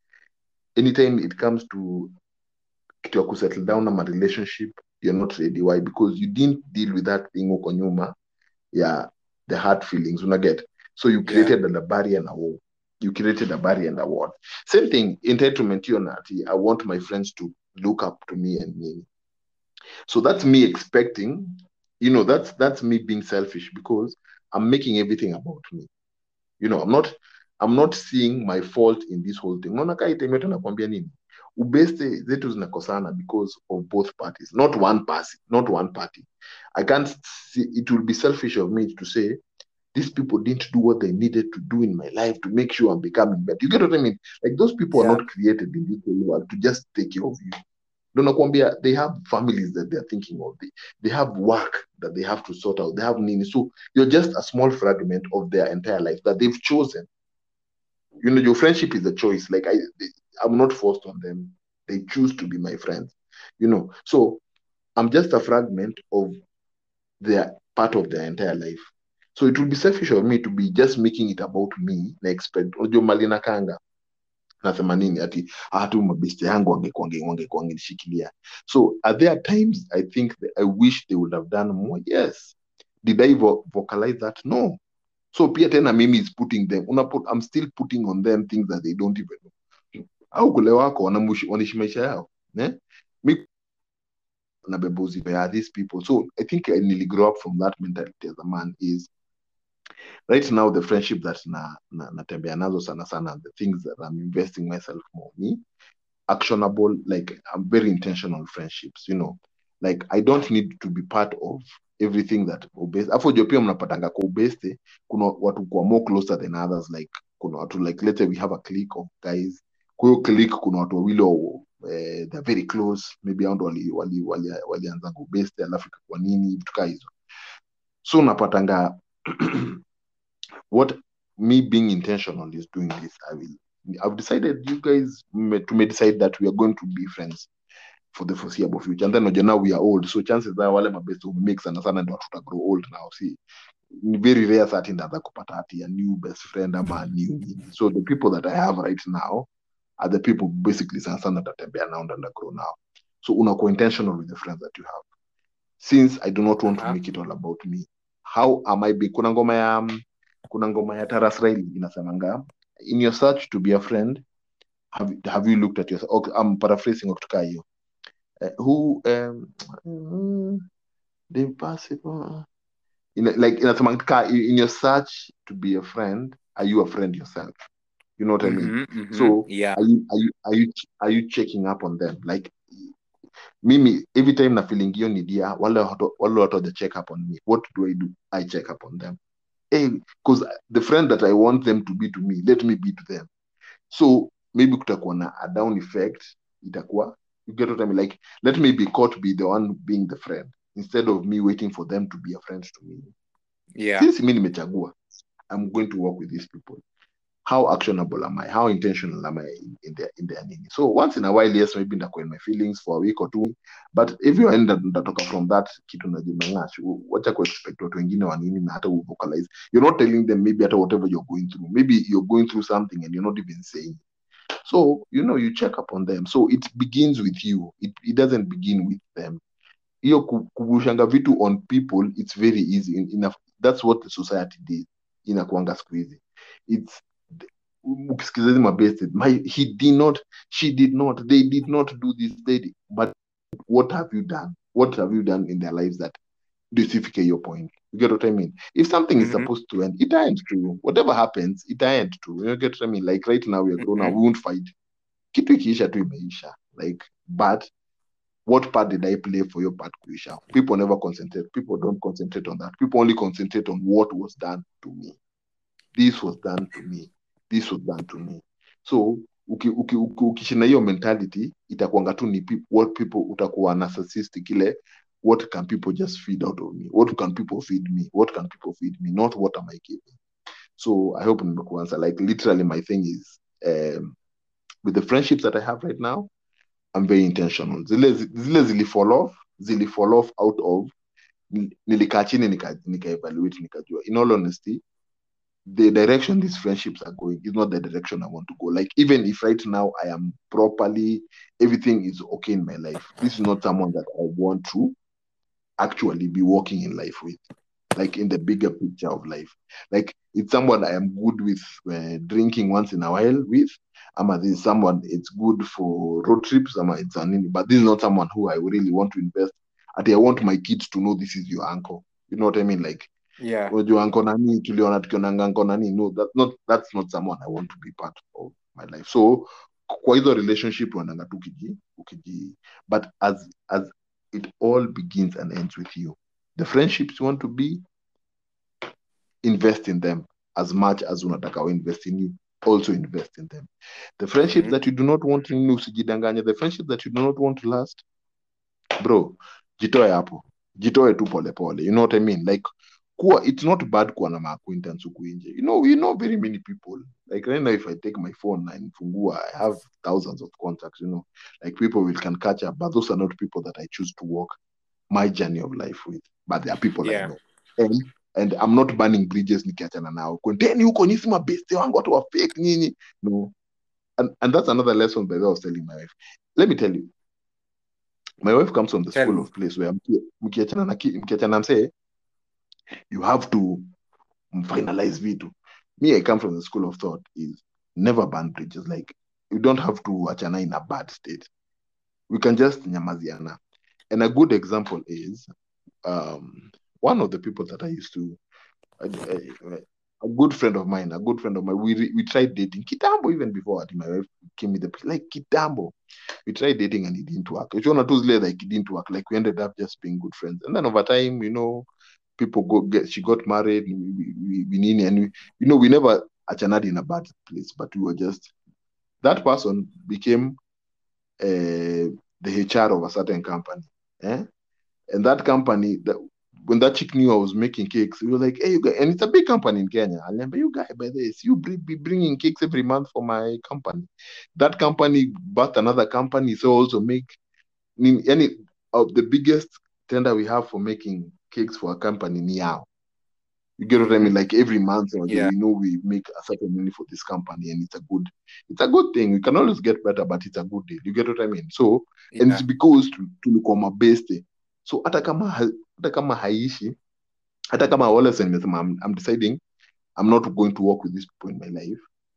Anytime it comes to kitu ya kusettle down na relationship, you're not ready. Why? Because you didn't deal with that thing huko nyuma, yeah, the hard feelings una get. So you created a barrier and a wall. You created a barrier and a wall. Same thing, entitlement, you know, I want my friends to look up to me and me. So that's me expecting, you know, that's that's me being selfish because I'm making everything about me. You know, I'm not I'm not seeing my fault in this whole thing. Unaona kai time yote nakwambia nini? Ubeste zetu zinakosana because of both parties, not one party, not one party. I can't see, it will be selfish of me to say these people didn't do what they needed to do in my life to make sure I'm becoming better. You get what I mean? Like those people Yeah. are not created in this world to just take care of you. Don't nakwambia, they have families that they're thinking of. They, they have work that they have to sort out. They have nini. So you're just a small fragment of their entire life that they've chosen. You know, your friendship is a choice. Like I, I'm not forced on them. They choose to be my friends. You know, so I'm just a fragment of their part of their entire life. So it would be selfish of me to be just making it about me na expect unajua mali na kanga nasema nini ati hatu mabeste yangu wangekuwa wangekuwa wangenishikilia. So are there times I think that I wish they would have done more? Yes. Did I vo- vocalize that? No. So pia tena mimi is putting them unaput, I'm still putting on them things that they don't even know. au kule wako wanamushi- wanaishi maisha yao eh? Mi nabeba uzito ya these people, so I think I nearly grew up from that mentality as a man. Is right now the friendship that na na natembea nazo sana sana, the things that I'm investing myself more me actionable, like I'm very intentional friendships, you know, like I don't need to be part of everything that obese. Afu jo pia mnapatanga kwa obese, kuna watu kwa more closer than others, like kuna watu like let's say we have a clique of guys, kwa hiyo clique kuna watu wawili wa- eh, they're very close, maybe hao ndo wali wali wali walianza kwa obese alafu kwa nini vitu kaa hizo, so unapatanga what me being intentional is doing this. I will. I've decided you guys may, to may decide that we are going to be friends for the foreseeable future. And then unajua now we are old, so chances are wale mabest umemix sana sana ndio tuta grow old now. See, ni very rare that ndaanza kupata ati a new best friend ama a new nini. So the people that I have right now are the people basically sana sana tatembea nao and grow now. So unakuwa intentional with the friends that you have. Since I do not want to Uh-huh. make it all about me, how am I be? Kuna ngoma ya um, kuna ngoma ya Taras Riley inasemanga, in your search to be a friend, have have you looked at yourself? Okay, I'm paraphrasing kutoka hiyo. Uh, who um mm, the impossible in like inasemanga ka, in your search to be a friend, are you a friend yourself? You know what I mean? Mm-hmm, mm-hmm. So Yeah. are you are you are you are you checking up on them? Like mimi every time na feeling hiyo ni dia wale watu wale watu they check up on me, what do I do? I check up on them. Hey, because the friend that I want them to be to me, let me be to them. So maybe kutakuwa na a down effect, itakuwa, you get what I mean, like let me be caught be the one being the friend instead of me waiting for them to be a friend to me. Yeah. Since mimi nimechagua, I'm going to work with these people. How actionable am I? How intentional am I in, in their in their nini? So once in a while, yes, maybe ndakuwa in my feelings for a week or two, but if you end ndatoka from that kitu najimangash, wacha ku expect watu wengine wa nini na hata u vocalize. You're not telling them maybe hata whatever you're going through. Maybe you're going through something and you're not even saying. So, you know, you check up on them. So it begins with you. It it doesn't begin with them. Hiyo ku- kubushanga vitu on people, it's very easy. In, in a, that's what the society did. Inakuanga siku hizi. It's ukisikiza hizi mabeste, my he did not, she did not, they did not do this, they did. But what have you done? What have you done in their lives that justificate your point? You get what I mean? If something is Mm-hmm. supposed to end, it ends too. Whatever happens, it ends too. You get what I mean? Like right now we are grown now, Mm-hmm. we won't fight. Kitu ikiisha tu imeisha. Like, but what part did I play for your part kuisha? People never concentrate. People don't concentrate on that. People only concentrate on what was done to me. This was done to me. This was done to me. So uki, uki, uki, ukishina hiyo mentality itakuanga tu ni peop- what people utakuwa narcissistic ile, what can people just feed out of me? What can people feed me? What can people feed me? Not what am I giving? So I hope nimekuanza. Like literally my thing is um, with the friendships that I have right now, I'm very intentional. Zile zile zili fall off, zili fall off out of nil- nilikaa chini nika, nika evaluate nikajua. In all honesty, the direction these friendships are going is not the direction I want to go. Like even if right now I am properly, everything is okay in my life, this is not someone that I want to actually be walking in life with, like in the bigger picture of life. Like it's someone I am good with uh, drinking once in a while with. Ama this is someone it's good for road trips. Ama it's an, but this is not someone who I really want to invest. And I want my kids to know this is your uncle. You know what I mean? Like Yeah. unajua anko nani tuliona tukionanga anko nani, no, that's not that's not someone I want to be part of my life. So kwa hizo relationship wananga tu ukiji ukiji, but as as it all begins and ends with you, the friendships you want to be, invest in them as much as unataka wa invest in you, also invest in them. The friendships Mm-hmm. that you do not want to nini usijidanganye, the friendships that you do not want to last, bro, jitoe hapo, jitoe tu pole pole, you know what I mean? Like kuwa, it's not bad kuwa na ma-acquaintance huku nje, you know, we know very many people. Like right now if I take my phone and fungua, I have thousands of contacts, you know, like people will can catch up, but those are not people that I choose to walk my journey of life with, but there are people I Yeah. know, and and I'm not burning bridges nikiachana nao kwendeni huko nyisi mabeste wangu watu wa fake nyinyi, no. And, and that's another lesson by the way I was telling my wife. Let me tell you, my wife comes from the Tell school me. of place where mki- mkiachana na ki- mkiachana na msee, you have to finalize vitu. Me, I come from the school of thought is never burn bridges. Like we don't have to achana in a bad state. We can just nyamaziana. And a good example is um, one of the people that I used to, a, a, a good friend of mine, a good friend of mine, we we tried dating kitambo even before my wife came with the like kitambo. We tried dating and it didn't work. It's one or two like it didn't work. Like we ended up just being good friends. And then over time, you know, people go get she got married, we we, we, we and we, you know, we never achanad in a bad place, but we were just that person became uh, the H R of a certain company. Eh? And that company, that when that chick knew I was making cakes, we were like, hey, you guys, and it's a big company in Kenya. I remember you guys, by this, you be bringing cakes every month for my company. That company bought another company, so also make any of the biggest tender we have for making cakes for a company now. You get what I mean? Like every month, or Yeah. we know we make a certain money for this company, and it's a good, it's a good thing. We can always get better, but it's a good deal. You get what I mean? So, and Yeah. it's because to tulikuwa mabeste. So hata kama ha- hata kama haishi, hata kama always nimesema I'm, I'm deciding I'm not going to work with these people in my life.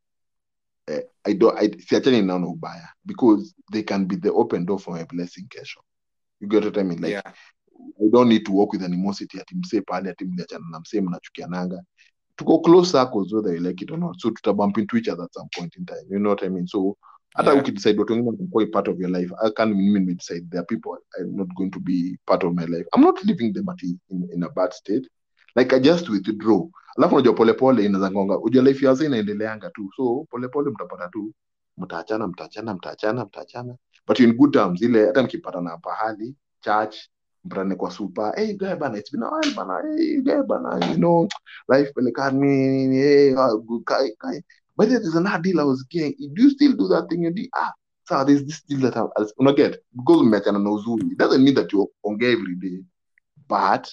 Uh, I don't. I siachani nao na ubaya because they can be the open door for my blessing kesho. You get what I mean? Like Yeah. I don't need to work with animosity ati msee pale ati mliachana na msee mnachukiananga. Tuko close circles whether you like it or not, so tutabump into each other at some point in time, you know what I mean? So hata Yeah. ukidecide watu wengine watakuwa part of your life, I can't even decide there are people I'm not going to be part of my life. I'm not leaving them at in, in a bad state, like I just withdraw. Alafu unajua polepole inazangonga, unajua life yasa inaendeleanga tu, so polepole mtapata tu mtaachana mtaachana mtaachana mtaachana, but in good terms, ile hata mkipatana pahali church mpatane kwa super, hey guy bana, it's been a while bana, hey guy bana, you know life pelekani, hey, uh, kai, kai. But there's another deal I was getting. Do you still do that thing? You do, ah, so there's this deal that I was, you know, get, because umeachana na uzuri. It doesn't mean that you ongea every day, but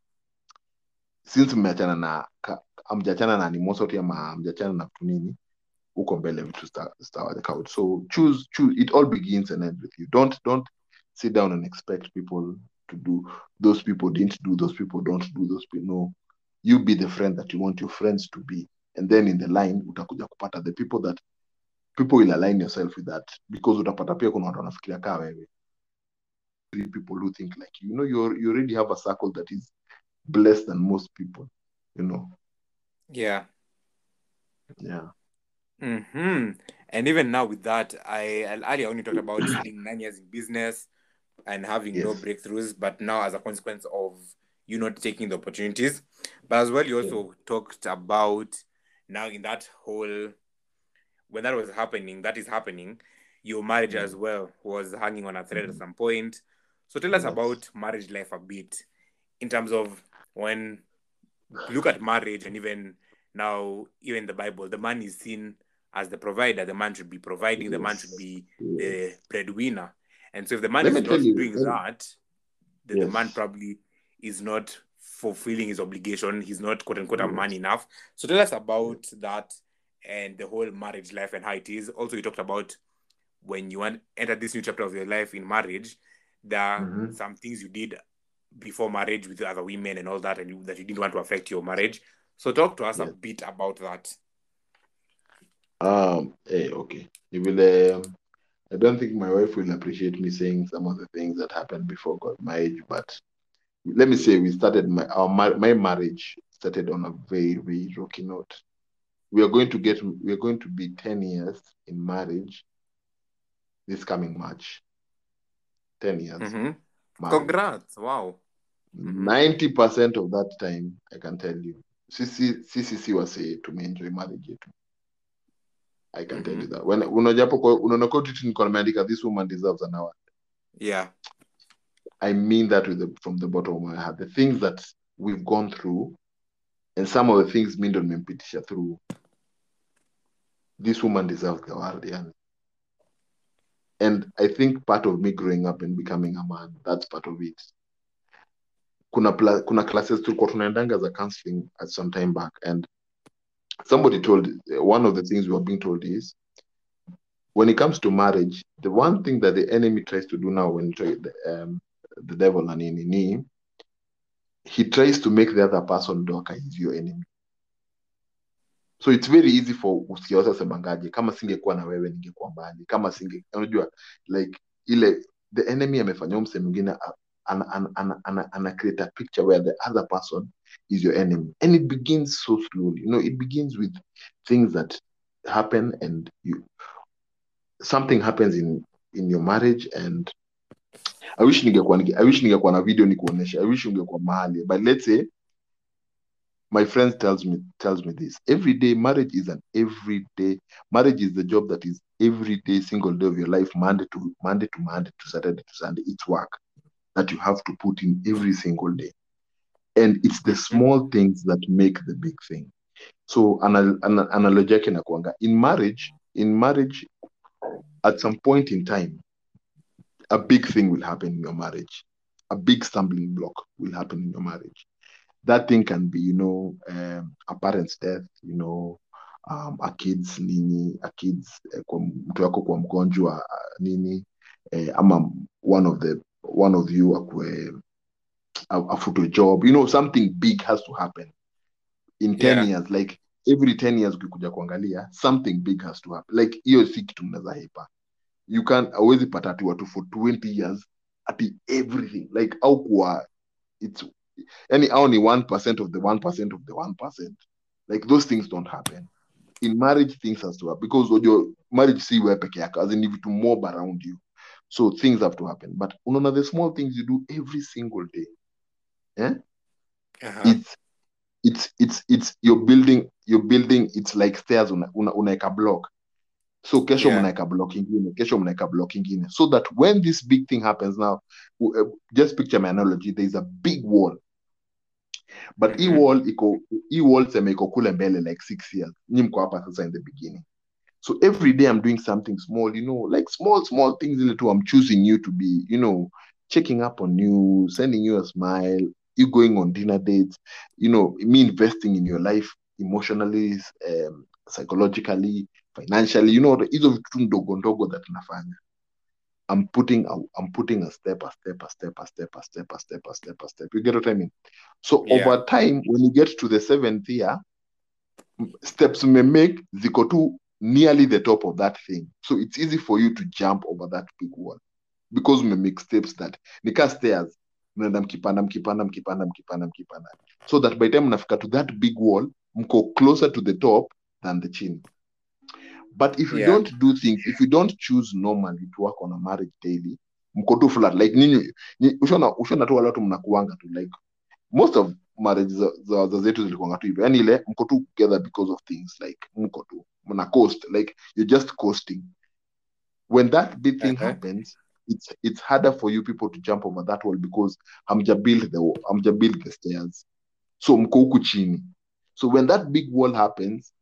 since umeachana na, amjachana na animosity ama amjachana na vitu nini, uko mbele vitu start out. So choose, choose, it all begins and ends with you. Don't, don't sit down and expect people to do, those people didn't do, those people don't do, those people, no. You be the friend that you want your friends to be, and then in the line utakuja kupata the people that people will align yourself with that, because utapata pia kuna watu wanafikiria kaa wewe, people who think like you, you know, you you already have a circle that is blessed than most people, you know. Yeah. Yeah. Mm-hmm. And even now with that, I earlier only talked about spending nine years in business and having Yes. no breakthroughs, but now as a consequence of you not taking the opportunities. But as well, you also yeah. talked about now in that whole, when that was happening, that is happening, your marriage Yeah. as well was hanging on a thread mm-hmm. at some point. So tell us yes. about marriage life a bit, in terms of when you look at marriage, and even now, even the Bible, the man is seen as the provider. The man should be providing. Yes. The man should be yes. the breadwinner. And so if the man Let is not you, doing that, then yes. the man probably is not fulfilling his obligation. He's not, quote unquote, yes. a man enough. So tell us about that and the whole marriage life and how it is. Also, you talked about when you want enter this new chapter of your life in marriage, there are mm-hmm. some things you did before marriage with other women and all that, and you, that you didn't want to affect your marriage. So talk to us yes. a bit about that. Um. Hey, okay. You will. Um, I don't think my wife will appreciate me saying some of the things that happened before got married, but let me say we started my our my marriage started on a very very rocky note. We are going to get we are going to be ten years in marriage this coming March. Ten years. Mm-hmm. Congrats! Wow. Ninety mm-hmm. percent of that time, I can tell you, C C C was say to me enjoy marriage too. I can mm-hmm. tell you that. When unajapo this woman deserves an award. Yeah. I mean that with the, from the bottom of my heart. The things that we've gone through, and some of the things Mindon Mempitisha through, this woman deserves the award. Yeah. And I think part of me growing up and becoming a man, that's part of it. Kuna, pla- kuna classes tulikuwa tunaendanga as a counseling at some time back, and somebody told, one of the things we were being told is, when it comes to marriage, the one thing that the enemy tries to do now, when the, um, the devil and nini, he tries to make the other person doka is your enemy. So it's very easy for usikiweza semangaje kama singekuwa na wewe ningekuwa mbali, kama singe unajua like ile the enemy amefanya mse mwingine a- ana ana ana ana ana create a picture where the other person is your enemy, and it begins so slowly, you know, it begins with things that happen, and you something happens in in your marriage, and I wish ningekuwa ninge- I wish ningekuwa na video nikuonesha, I wish ungekuwa mahali, but let's say my friend tells me tells me this every day. Marriage is an everyday marriage is the job that is every day, single day of your life, monday to monday to monday to Saturday to Sunday. It's work that you have to put in every single day, and it's the small things that make the big thing. So anal, anal, analogy yake inakuanga in marriage in marriage at some point in time a big thing will happen in your marriage, a big stumbling block will happen in your marriage. That thing can be, you know, um, a parent's death, you know, um, a kid's nini, a kid's eh, kwa mtu wako kwa mgonjwa uh, nini, eh, ama one of the one of you akwe afutwe job, you know, something big has to happen in ten Yeah. years, like every ten years ukikuja kuangalia something big has to happen, like hiyo si kitu mnaweza hepa. You can always pata ati watu for twenty years ati everything like au kuwa it's any only one percent of the one percent of the one percent. Like those things don't happen. In marriage, things has to happen because your marriage see where peke yako, as in need to mob around you. So things have to happen. But unaona the small things you do every single day. Yeah? Uh-huh. It's it's it's it's you're building you're building it's like stairs una, una, unaeka block. So kesho Yeah. mnaeka block ingine, kesho mnaeka block ingine. So that when this big thing happens now, uh, just picture my analogy, there is a big wall. But hii Mhm. wall iko hii wall sema iko kule mbele like six years. Nyi mko hapa sasa in the beginning. So every day I'm doing something small, you know, like small, small things in it. I'm choosing you to be, you know, checking up on you, sending you a smile, you going on dinner dates, you know, me investing in your life emotionally, um, psychologically, financially, you know, hizo vitu ndogo ndogo that nafanya. I'm putting a, I'm putting a step, a step, a step, a step, a step, a step, a step, a step. You get what I mean? So Yeah. over time, when you get to the seventh year, m- steps may make ziko tu nearly the top of that thing. So it's easy for you to jump over that big wall because we make steps that nika stairs. Mnaenda mkipanda mkipanda mkipanda mkipanda mkipanda. So that by the time mnafika to that big wall, mko closer to the top than the chin. But if you Yeah. don't do things, if you don't choose normally to work on a marriage daily, mko tu flat like nini, ni- ushona ushona tu wale watu mnakuanga tu like most of marriage za za wazazi zetu zilikuanga tu hivyo, yani ile mko tu together because of things like mko tu mna coast, like you're just coasting. When that big thing Uh-huh. happens, it's it's harder for you people to jump over that wall because hamja build the wall, hamja build the stairs, so mko huku chini. So when that big wall happens,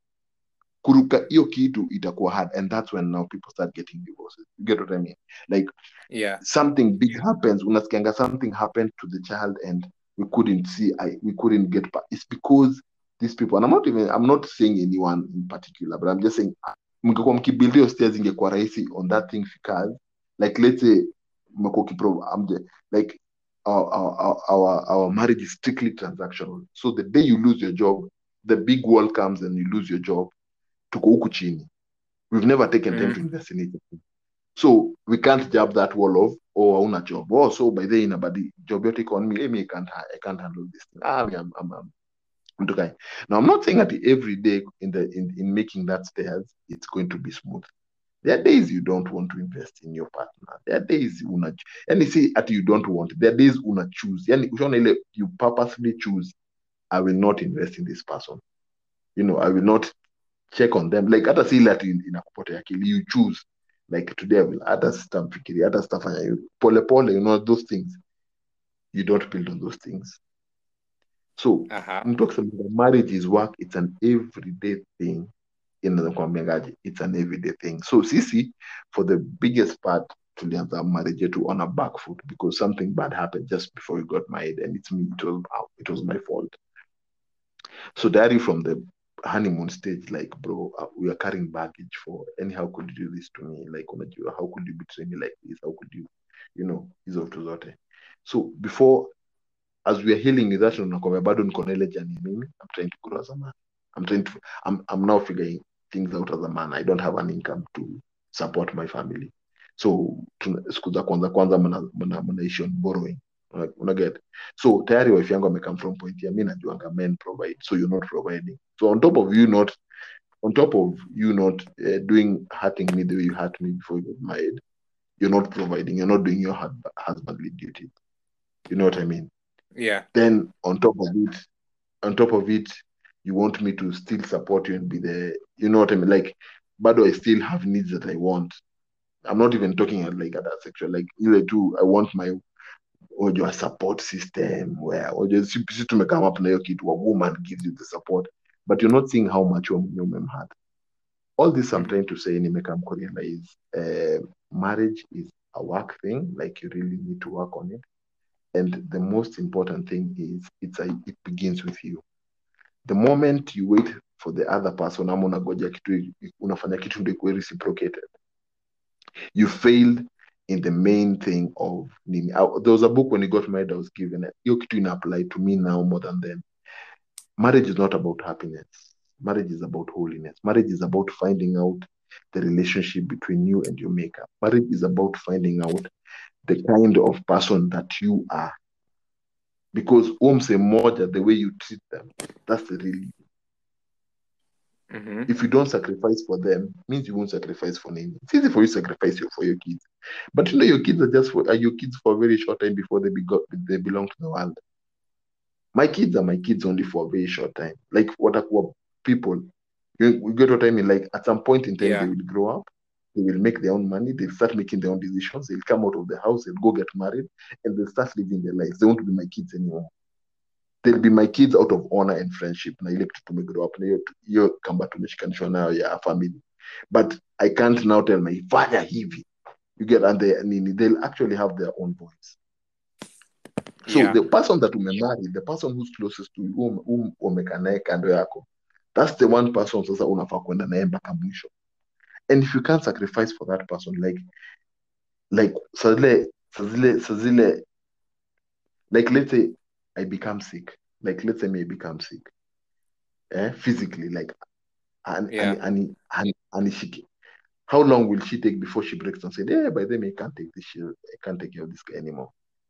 kuruka hiyo kitu itakuwa hard, and that's when now people start getting divorces. You get what I mean? Like Yeah. something big happens, unasikianga something happened to the child and we couldn't see, I, we couldn't get back. It's because these people, and I'm not even, I'm not saying anyone in particular, but I'm just saying, mngekuwa mkibuild hiyo stairs ingekuwa rahisi on that thing because, like let's say, mmekuwa kipro, I'm just, like our, our, our, our, our marriage is strictly transactional. So the day you lose your job, the big wall comes and you lose your job, tuko huku chini. We've never taken time to Mhm. invest in it. So we can't jump that wall of, oh, I own a job. Oh, so by the in a body job you're taking on me, hey, me I can't ha- I can't handle this thing. Ah, me, I'm I'm I'm I'm too kind. Now I'm not saying that every day in the in, in making that stairs it's going to be smooth. There are days you don't want to invest in your partner. There are days una and you say that you don't want. There are days una choose. Yani ushaona ile you purposely choose, I will not invest in this person. You know, I will not check on them, like hata si ile ati inakupotea akili, you choose like today I will, hata sitamfikiria, hata sitafanya hiyo pole pole, you know, those things you don't build on those things. So Uh-huh. mtu akisema marriage is work, it's an everyday thing. Inakwambiangaje, it's an everyday thing. So sisi for the biggest part tulianza marriage yetu on a back foot because something bad happened just before we got married, and it's me, it was it was my fault. So diary from the honeymoon stage, like, bro, uh, we are carrying baggage for, and how could you do this to me? Like, unajua, how could you betray me like this? How could you, you know, hizo vitu zote. So before, as we are healing with that, unakwambia bado niko na ile journey mimi, I'm trying to grow as a man. I'm trying to I'm I'm now figuring things out as a man. I don't have an income to support my family. So tuna- siku za kwanza kwanza mna- mna- mnaishi on borrowing. Una, una get. So tayari wife yangu amecome from point ya mi najuanga men provide, so you're not providing. So on top of you not on top of you not uh, doing hurting me the way you hurt me before you got married, you're not providing, you're not doing your husband, husbandly duty. You know what I mean? Yeah. Then on top of it, on top of it, you want me to still support you and be there. You know what I mean? Like, but I still have needs that I want. I'm not even talking at like at that sexual. Like, either too, I want my or your support system where or just to come up na hiyo kitu, a woman gives you the support, but you're not seeing how much your woman had. All this I'm Mhm. trying to say in Imekam Korean is uh, marriage is a work thing. Like you really need to work on it. And the most important thing is it's a, it begins with you. The moment you wait for the other person, ama unagoja kitu unafanya kitu ndio ikuwe reciprocated, you failed in the main thing of nini. I- there was a book when you got married I was given it. Hiyo kitu ina apply to me now more than then. Marriage is not about happiness. Marriage is about holiness. Marriage is about finding out the relationship between you and your maker. Marriage is about finding out the kind of person that you are. Because umse moja, the way you treat them, that's the real. Mhm. If you don't sacrifice for them, means you won't sacrifice for name. It's easy for you to sacrifice your, for your kids. But you know your kids are just for, are your kids for a very short time before they, be, they belong to the world. My kids are my kids only for a very short time. Like what are what people, you, you get what I mean? Like at some point in time, Yeah. they will grow up, they will make their own money, they'll start making their own decisions, they'll come out of the house, they'll go get married, and they'll start living their lives. They won't be my kids anymore. They'll be my kids out of honor and friendship. Na ile kitu tumegrow up na hiyo hiyo kamba tumeshikanishwa nayo ya family. But I can't now tell my fanya hivi. You get and they nini, they'll actually have their own voice. So Yeah. the person that umemarry, the person who's closest to you, um, um, umekaa naye kando yako, that's the one person sasa unafaa kwenda naye mpaka mwisho. And if you can't sacrifice for that person, like like sa zile sa zile sa zile like let's say I become sick, like let's say me I become sick, eh, physically, like and Yeah. and and and, and she, how long will she take before she breaks and say, yeah, by then I can't take this shit, I can't take care of this guy anymore.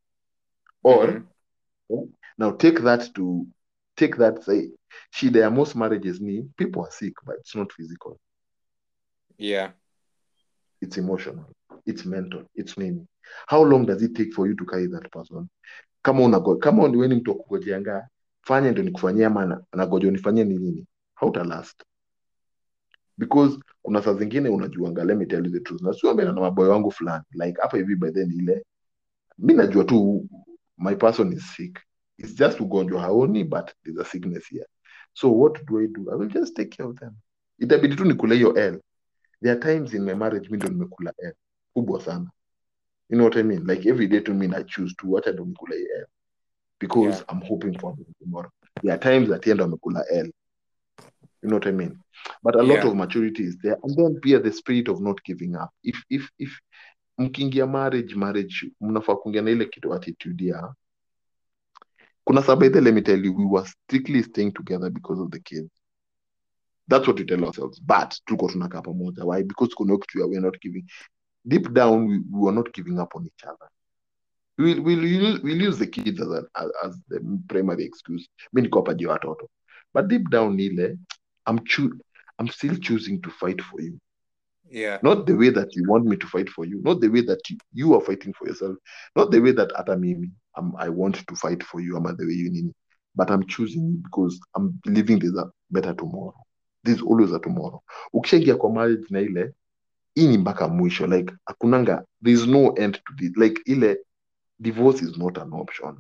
Or Mhm. yeah, now take that to take that say she there are most marriages need people are sick, but it's not physical, Yeah. it's emotional, it's mental, it's nini. How long does it take for you to carry that person? Kama unago kama ni wewe ni mtu wa kugojeanga, fanya ndio nikufanyia, maana anagoja unifanyie ni nini, hauta last. Because kuna saa zingine unajuanga, let me tell you the truth, na sio mbele na maboy wangu fulani, like hapa hivi by then ile mi najua tu my person is sick, it's just ugonjwa haoni, but there's a sickness here. So what do I do? I will just take care of them. Itabidi tu nikule hiyo L. There are times in my marriage mi ndo nimekula L kubwa sana. You know what I mean? Like every day to me I choose to wacha ndo nikula hiyo L because Yeah. I'm hoping for tomorrow. There are times at the end amekula L. You know what I mean? But a lot Yeah. of maturity is there, and then pia the spirit of not giving up. If if if mkiingia marriage marriage mnafaa kuingia na ile kitu attitude ya kuna sababu, let me tell you, we were strictly staying together because of the kids. That's what we tell ourselves. But tuko tunakaa pamoja. Why? Because kuna kitu ya we're not giving. Deep down, we, we were not giving up on each other. We'll, we'll, we'll, we'll use the kids as, a, as the primary excuse. Mi niko hapa juu ya watoto. But deep down ile, I'm, choo- I'm still choosing to fight for you. Yeah. Not the way that you want me to fight for you. Not the way that you, you are fighting for yourself. Not the way that hata mimi, I'm, I want to fight for you. Ama the way you need me. But I'm choosing you because I'm believing there's a better tomorrow. There's always a tomorrow. Ukishaingia kwa marriage na ile, hii ni mpaka mwisho. Like, akunanga, there's no end to this. Like, ile, divorce is not an option.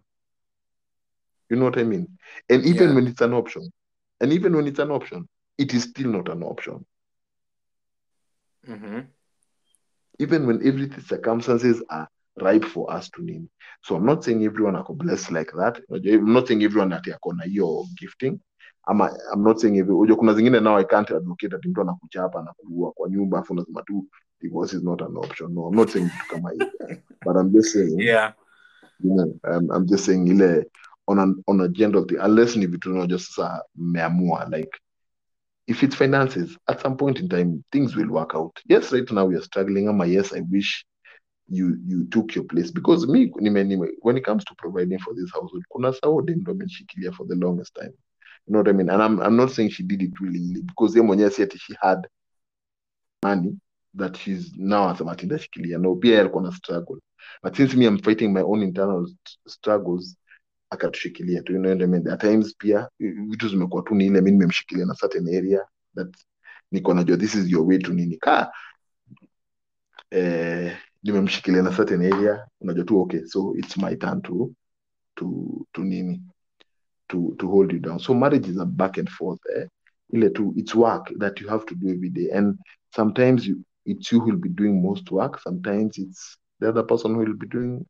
You know what I mean? And even Yeah. when it's an option, and even when it's an option, it is still not an option. Mhm. Even when every circumstances are ripe for us to name. So I'm not saying everyone are blessed like that. I'm not saying everyone ati ako na hiyo gifting. Ama I'm not saying every unajua kuna zingine now I can't advocate ati mtu anakuja hapa na kuua kwa nyumba afu unasema tu divorce is not an option. No, I'm not saying vitu kama hiyo. But I'm just saying, Yeah. you know, um, I'm just saying ile on an on a gender of the unless ni vitu unajua sasa mmeamua like if it's finances, at some point in time, things will work out. Yes, right now we are struggling. Ama, yes, I wish you you took your place. Because me, nime, nime, when it comes to providing for this household, kuna sao dem ndo ameshikilia for the longest time. You know what I mean? And I'm I'm not saying she did it willingly, because yeye mwenyewe si ati she had money that she's now asema ati ndashikilia. No, pia yeye alikuwa na struggle. But since me I'm fighting my own internal st- struggles, akatushikilia tu, you know what I mean? At times pia vitu zimekuwa tu ni ile mimi nimemshikilia na certain area that niko najua this is your way to nini ka eh, nimemshikilia na certain area, unajua tu okay, so it's my turn to to to nini to to hold you down. So marriage is a back and forth, eh? Ile tu, it's work that you have to do every day, and sometimes you it's you who will be doing most work, sometimes it's the other person who will be doing.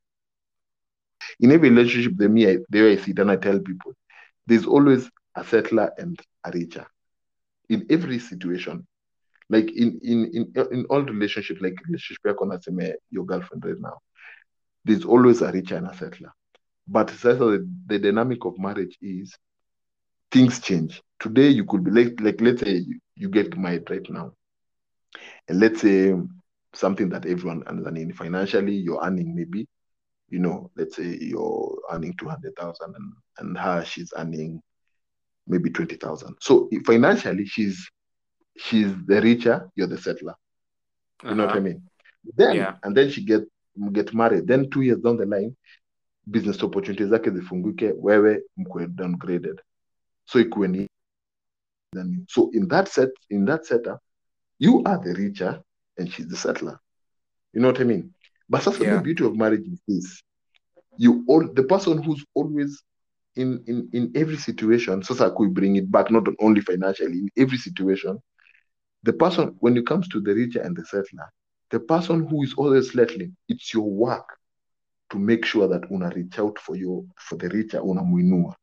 In every relationship, the me I, the way I sit and I tell people, there's always a settler and a richer in every situation. Like in in in in all relationships, like relationship yako naseme your girlfriend right now, there's always a richer and a settler. But sasa the, the dynamic of marriage is things change. Today you could be like like let's say you, you get married right now, and let's say something that everyone understands financially, you're earning maybe, you know, let's say you're earning two hundred thousand and and her she's earning maybe twenty thousand. So if financially she's she's the richer, you're the settler. You know what I Uh-huh. mean? Then Yeah. and then she get get married. Then two years down the line, business opportunities zake zifunguke, wewe mkwe downgraded. So ikuwe ni than you. So in that set, in that setup, you are the richer and she's the settler. You know what I mean? But that's the Yeah. beauty of marriage is this. You all the person who's always in in in every situation, so that could bring it back not only financially, in every situation, the person when it comes to the richer and the settler, the person who is always settling, it's your work to make sure that una reach out for your for the richer, unamuinua.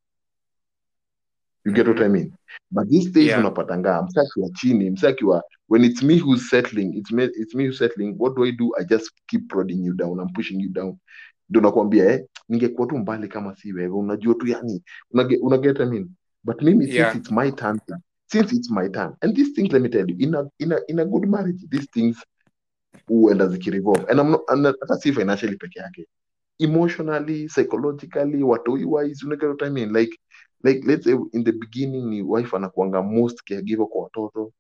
You get what I Mhm. mean? But these days Yeah. unapatanga msa akiwa chini, msa akiwa when it's me who's settling, it's me it's me who's settling. What do I do? I just keep prodding you down. I'm pushing you down. Ndio nakwambia eh, ningekuwa tu mbali kama si wewe. Unajua tu yani, unage, una get what I mean? But mimi since Yeah. it's my turn, since it's my turn. And these things, let me tell you, in a in a in a good marriage, these things huenda zikirevolve. And I'm not and hata si financially peke yake. Emotionally, psychologically, watoi wise, you know what I mean? Like like let's say in the beginning ni wife anakuanga most caregiver kwa watoto,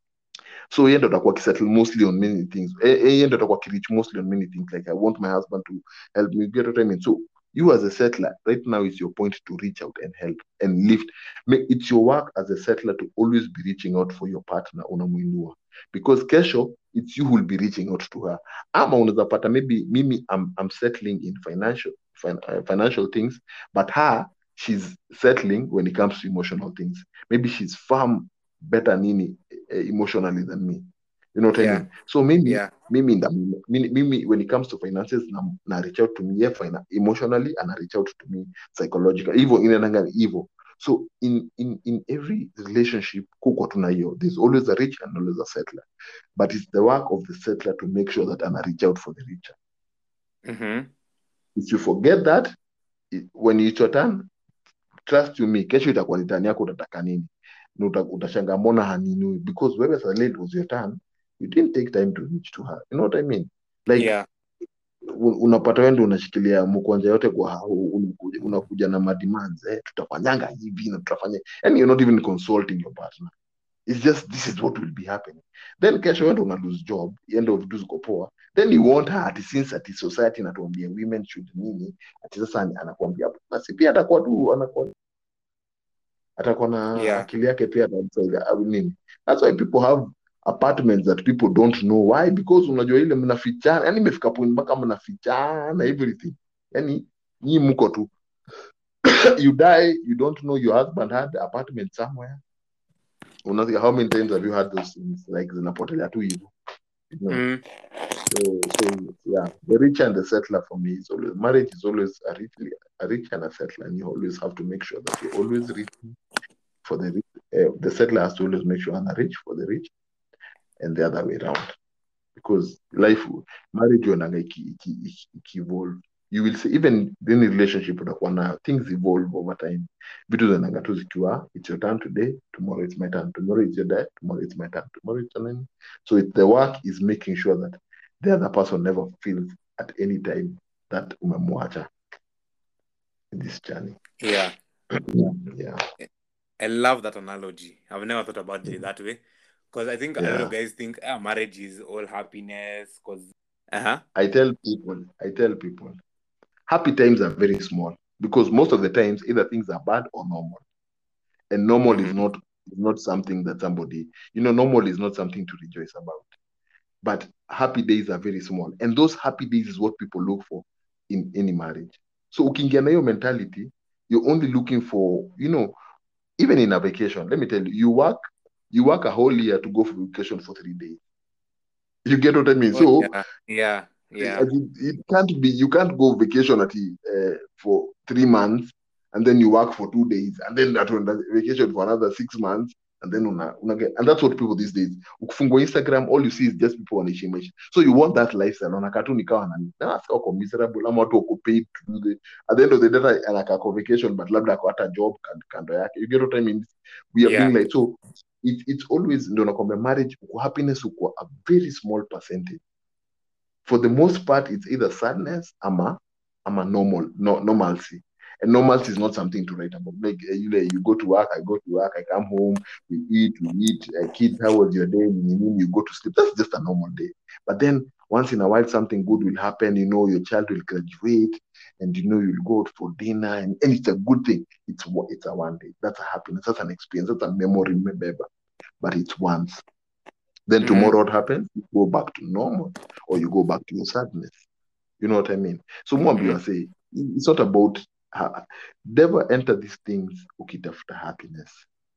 so yeye ndo atakuwa akisettle mostly on many things. Eh, eh, yeye ndo atakuwa akirich mostly on many things, like I want my husband to help me, get what I mean? So you as a settler right now is your point to reach out and help and lift. Make it's your work as a settler to always be reaching out for your partner, unamuinua, because kesho it's you who will be reaching out to her. Ama unaweza pata maybe mimi I'm, I'm settling in financial fin, uh, financial things, but her she's settling when it comes to emotional things. Maybe she's far better nini uh, emotionally than me. You know what I Yeah. mean? So mimi Yeah. mimi nda, mimi, mimi when it comes to finances na, na reach out to me yeah, fina, emotionally and I reach out to me psychologically, hivyo inaendanga hivyo. So in in in every relationship kuko tuna hiyo, there's always a rich and always a settler, but it's the work of the settler to make sure that ana reach out for the richer. Mhm. If you forget that, it, when it's your turn, trust you me, kesho itakuwa ni turn yako, utataka nini na uta- utashanga mbona haninui, because wewe sasa late was your turn, you didn't take time to reach to her. You know what I mean? Like Yeah. un- unapata wewe ndio unashikilia mkwanja yote kwa hao, unakuja, unakuja na mademands eh, tutafanyanga hivi na tutafanya, and you're not even consulting your partner. It's just this is what will be happening. Then kesho wewe ndio una lose job, endo vitu ziko poa, then you want her ati since ati society inatuambia women should nini, ati sasa ani- anakuambia basi pia atakuwa tu anakuwa atakuwa na Yeah. akili yake pia atamsaidia au nini. That's why people have apartments that people don't know why, because unajua ile mnafichana, yani imefika point mpaka mnafichana everything, yani nyinyi mko tu you die, you don't know your husband had apartment somewhere. Unajua how many times have you had those things like zinapotelea tu hivyo, you know? Mm. So, so yeah, the rich and the settler for me is always, marriage is always a rich, a rich and a settler, and you always have to make sure that you're always rich for the rich. Uh, the settler has to always make sure I'm rich for the rich, and the other way around, because life, marriage, you're iki iki iki evolve. you will see even in a relationship utakuwa na things evolve over time. Vitu zinaanga tu zikiwa, it's your turn today, tomorrow it's my turn, tomorrow it's your day, tomorrow it's my turn, tomorrow it's your turn. So it, the work is making sure that the other person never feels at any time that umemwacha in this journey. Yeah. Yeah. I love that analogy. I've never thought about it that way. Because I think a lot Yeah. of guys think ah, marriage is all happiness. Because uh-huh. I tell people, I tell people, happy times are very small because most of the times either things are bad or normal. And normal is Mhm. not is not something that somebody, you know, normal is not something to rejoice about. But happy days are very small. And those happy days is what people look for in any marriage. So ukiingia na hiyo mentality, you're only looking for, you know, even in a vacation, let me tell you, you work, you work a whole year to go for vacation for three days. You get what I mean? Oh, So yeah. Yeah. Yeah. as it, it can't be, you can't go vacation at uh, for three months and then you work for two days and then that one vacation for another six months and then una, una get, and that's what people these days. Ukifungua Instagram, all you see is just people wanaishi maisha. So you want that lifestyle. Unakaa tu nikawa nani, na wasi wako miserable ama watu wako paid to do the, at the end of the day anakaa kwa vacation but labda ako hata job kando, kando yake. You get what I mean? We are Yeah. being like, so it, it's always ndio nakwambia marriage uko happiness uko a very small percentage. For the most part, it's either sadness ama ama normal no, normalcy. And normalcy is not something to write about. Like uh, you, you go to work, I go to work, I come home, we eat, we eat. Uh, kids, how was your day? You, you go to sleep. That's just a normal day. But then once in a while, something good will happen. You know, your child will graduate, and you know you'll go out for dinner, and, and it's a good thing. It's it's a one day. That's a happiness. That's an experience. That's a memory, remember. But it's once. Then Mhm. tomorrow what happens? You go back to normal or you go back to your sadness. You know what I mean? So Mwambi Mhm. will say, it's not about, uh, never enter these things ukitafuta happiness.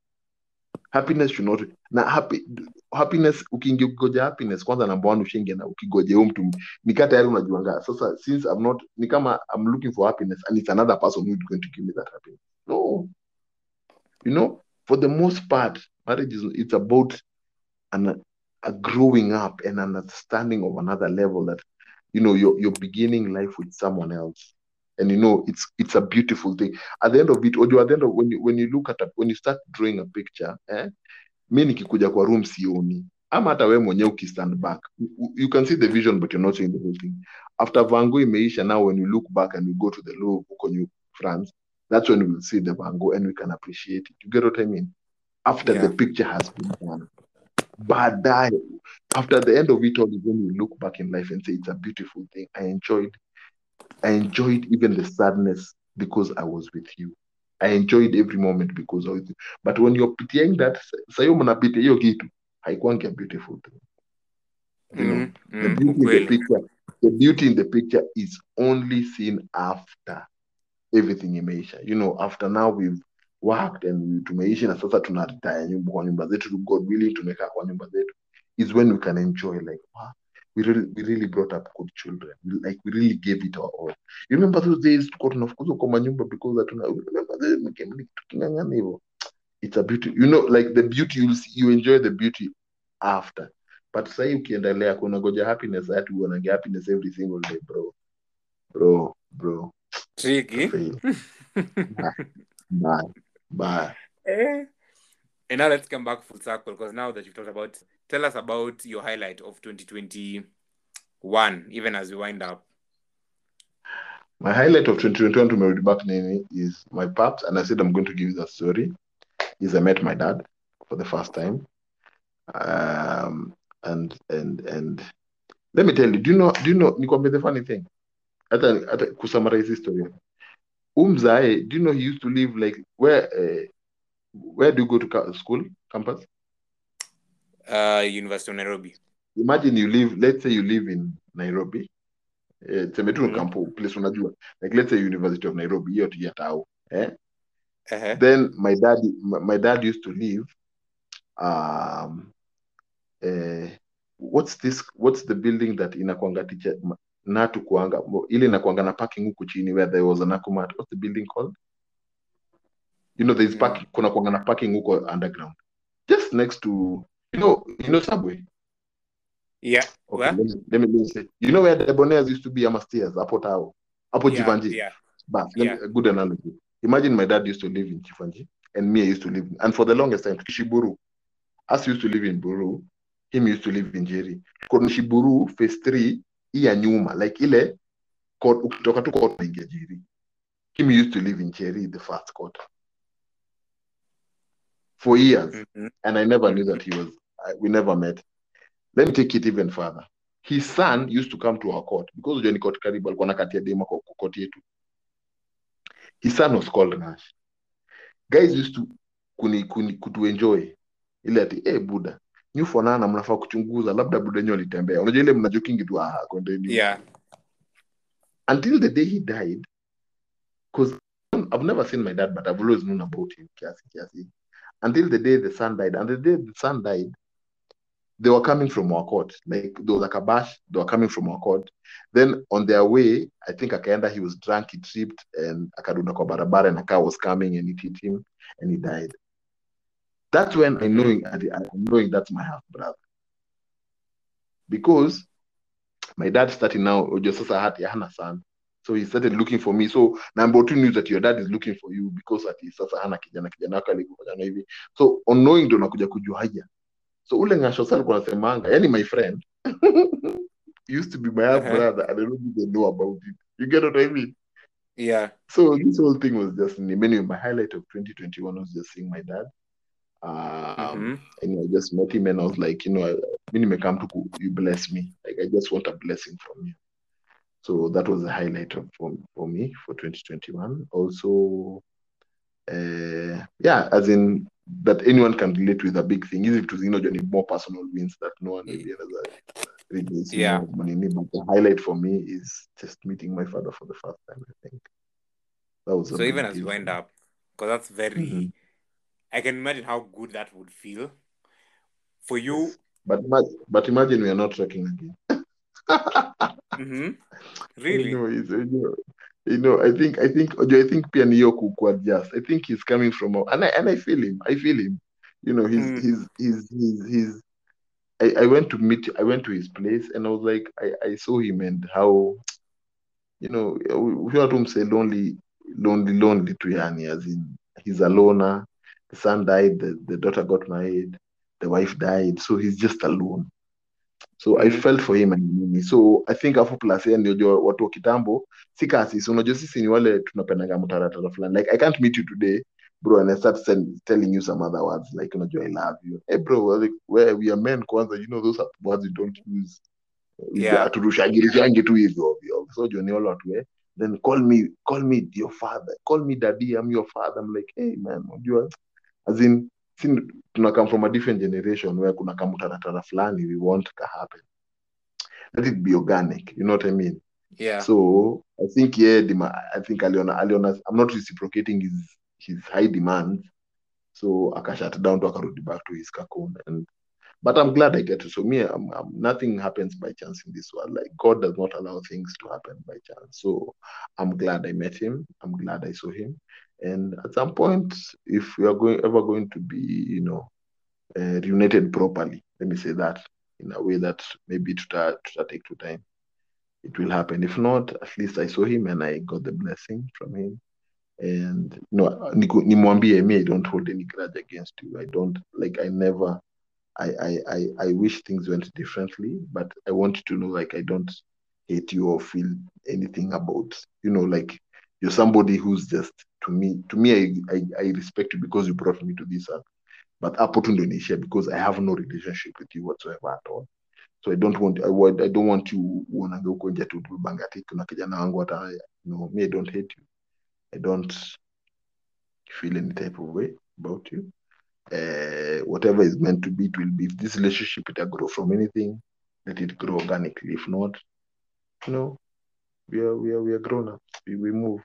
Happiness should not, na happy, happiness, ukiingoja happiness, kwanza number one ushinge na ukigoja huyo mtu, nika tayari unajuanga. Sasa since I'm not, ni kama I'm looking for happiness and it's another person who's going to give me that happiness. No. You know, for the most part, marriage is, it's about an a growing up and understanding of another level that you know you're you're beginning life with someone else, and you know it's it's a beautiful thing. At the end of it, or you at the end of when you when you look at a, when you start drawing a picture, eh, mi nikikuja kwa room sioni ama hata wewe mwenyewe ukistand back you, you can see the vision but you're not seeing the whole thing. After Van Gogh imeisha, now when you look back and we go to the Louvre huko New France, that's when we will see the Van Gogh and we can appreciate it. You get what I mean? After Yeah. the picture has been done. Baadaye, after the end of it all, when you look back in life and say it's a beautiful thing, I enjoyed, I enjoyed even the sadness because I was with you. I enjoyed every moment because I was with you. But when you're pitying that, sayo mnapitia hiyo kitu, haikuangi a beautiful thing. You know, Mhm. the Mhm. beauty in the Ukweli. picture, the beauty in the picture is only seen after everything imeisha. You know, after now we've worked and tumeishi na sasa tuna retire nyumba kwa nyumba zetu, God willing tumekaa kwa nyumba zetu, is when we can enjoy like wow, we really, we really brought up good children, we, like we really gave it our all. You remember those days tulikuwa tunafukuzwa kwa manyumba because hatuna, remember the tukingangana hivyo. It's a beauty, you know, like the beauty you see, you enjoy the beauty after. But sasa ukiendelea kuna goja happiness that we wanna get happiness every single day, bro bro bro Tricky. Bye. Bye. Bye. Eh. And now let's come back full circle because now that you've talked about, tell us about your highlight of twenty twenty-one, even as we wind up. My highlight of twenty twenty-one to Merudi back nini is my paps, and I said I'm going to give you that story. Is I met my dad for the first time. Um and and and let me tell you, do you know do you know nikwambia the funny thing? Hata hata kusummarize this story. Umzae, do you know he used to live like where uh, where do you go to ca- school campus? Uh, University of Nairobi. Imagine you live, let's say you live in Nairobi. Eh, tuseme tu Mhm. kampo place unajua. Like let's say University of Nairobi, hiyo tu ya tao. Eh? Uh-huh. Then my dad my, my dad used to live um uh, what's this what's the building that inakwanga teacher natu kuanga ile inakwanga na parking huku chini where there was a Nakumat. What's the building called? You know there's parking, kuna kwanga na parking huko underground just next to you know you know subway. Yeah. Okay, Well, let me, let me, let me say, you know where the Debonaires used to be ama stairs hapo tao. Hapo Yeah, Chifanji. yeah, But yeah. a good analogy. Imagine my dad used to live in Chifanji and me I used to live, and for the longest time, Shiburu. Us used to live in Buru, him used to live in Jeri. Kwa Shiburu phase three, hii ya nyuma, like ile court, ukitoka tu court naingia Jeri. Him used to live in Jeri, the first court, for years, Mhm. and I never knew that he was. I, we never met. Let me take it even further. His son used to come to our court because Johnny court karibu alikuwa nakatia dema kwa court yetu. His son was called Nash. Guys used to kuni, kuni, kutu enjoy ile ati eh, buda new fonana mnafaa kuchunguza labda buda nyo alitembea. Unajua ile mnajokingi tu ah continue. Yeah. Until the day he died, because I've never seen my dad, but I've always known about him. Kiasi, kiasi. Until the day the son died, and the day the son died, they were coming from our court. Like there was like a bash, they were coming from our court. Then on their way, I think akaenda, he was drunk, he tripped, and akadunda kwa barabara, and a car was coming and it hit him, and he died. That's when I knowing I knowing that's my half brother, because my dad started now. Ojosasa had Hana son, so he started looking for me. So number two news that your dad is looking for you because at sasa hana kijana kijana wake alikufanya hivi. So on knowing ndo nakuja kujua haja. So ule ngasho sana kwa nasemanga, yani my friend used to be my half brother, and I don't even know about it. You get what I mean? Yeah. So this whole thing was just many. My highlight of twenty twenty-one was just seeing my dad. Um, mm-hmm. And I just met him, and I was like, you know, I may come to you bless me. Like I just want a blessing from you. So that was the highlight of, for for me for twenty twenty-one. Also, uh, yeah, as in that anyone can relate with a big thing. Easy to you know, you need more personal wins that no one maybe relates. Yeah. But the highlight for me is just meeting my father for the first time. I think that was so even as you wind up, because that's very. Mm-hmm. I can imagine how good that would feel for you. Yes. But but imagine we are not talking again. mm-hmm. Really? You know, you know, you know, I think I think I think Pianio could adjust. I think he's coming from, and I and I feel him. I feel him. You know, he's mm. he's he's he's he's. I, I went to meet. I went to his place, and I was like, I, I saw him and how, you know, we heard him say lonely, lonely, lonely to Yani, as in he's a loner. The son died, the, the daughter got married, the wife died, so he's just alone. So mm-hmm. I felt for him and me. So I think afu plus yeye ndio watu wa kitambo si kasi. So unajua sisi ni wale tunapendanga mtaratara fulani. Like I can't meet you today, bro, and I start send, telling you some other words like unajua I love you. Hey bro, like where we are men kwanza, you know those are words you don't use. Yeah. Aturushangirishangi tu hivyo hivyo. So joni wale watu eh. Then call me, call me your father. Call me daddy, I'm your father. I'm like, hey man, unajua as in tuna come from a different generation where kuna kamutaratara fulani we want to happen. Let it be organic, you know what I mean? Yeah. So I think yeah, I think Aliona, Aliona, I'm not reciprocating his his high demands. So I can shut down to akarudi back to his cocoon. And but I'm glad I get to. So me, I'm, I'm, nothing happens by chance in this world. Like God does not allow things to happen by chance. So I'm glad I met him. I'm glad I saw him. And at some point, if we are going ever going to be, you know, uh, reunited properly, let me say that in a way that maybe to, to take to time, it will happen. If not, at least I saw him and I got the blessing from him. And no, nimwambie me, I don't hold any grudge against you. I don't like. I never. I, I, I, I wish things went differently, but I want you to know, like, I don't hate you or feel anything about, you know, like, you're somebody who's just, to me, to me, I, I, I respect you because you brought me to this earth. But hapo tu ndo niishia because I have no relationship with you whatsoever at all. So I don't want, I, I don't want you uonange huko nje tu bangati kuna kijana wangu hata, you know, me, I don't hate you. I don't feel any type of way about you. Uh, whatever is meant to be, it will be. If this relationship it will grow from anything, let it grow organically. If not, you know, we are we are we are grown up. We we move.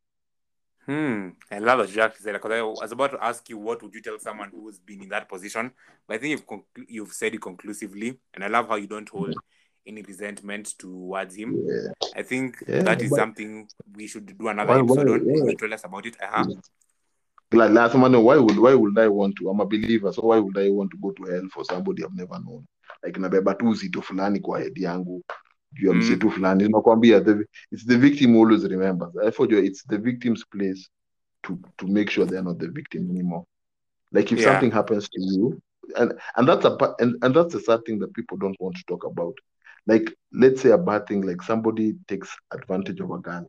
Hmm. I love what Jack said because I was about to ask you what would you tell someone who's been in that position, but I think you've conclu- you've said it conclusively, and I love how you don't hold yeah. any resentment towards him. Yeah. I think yeah, that is but... something we should do another why, episode why, on. yeah. You told us about it. Uh-huh. Yeah. Like last man, why would why would I want to? I'm a believer, so why would I want to go to hell for somebody I've never known? Like nabeba tu uzito fulani kwa head yangu juu ya Mm. msitu fulani. Nakwambia, the, it's the victim who always remembers. Therefore, Joy, it's the victim's place to to make sure they're not the victim anymore. Like if Yeah. something happens to you, and and that's a pa- and, and that's a sad thing that people don't want to talk about. Like, let's say a bad thing, like somebody takes advantage of a gun.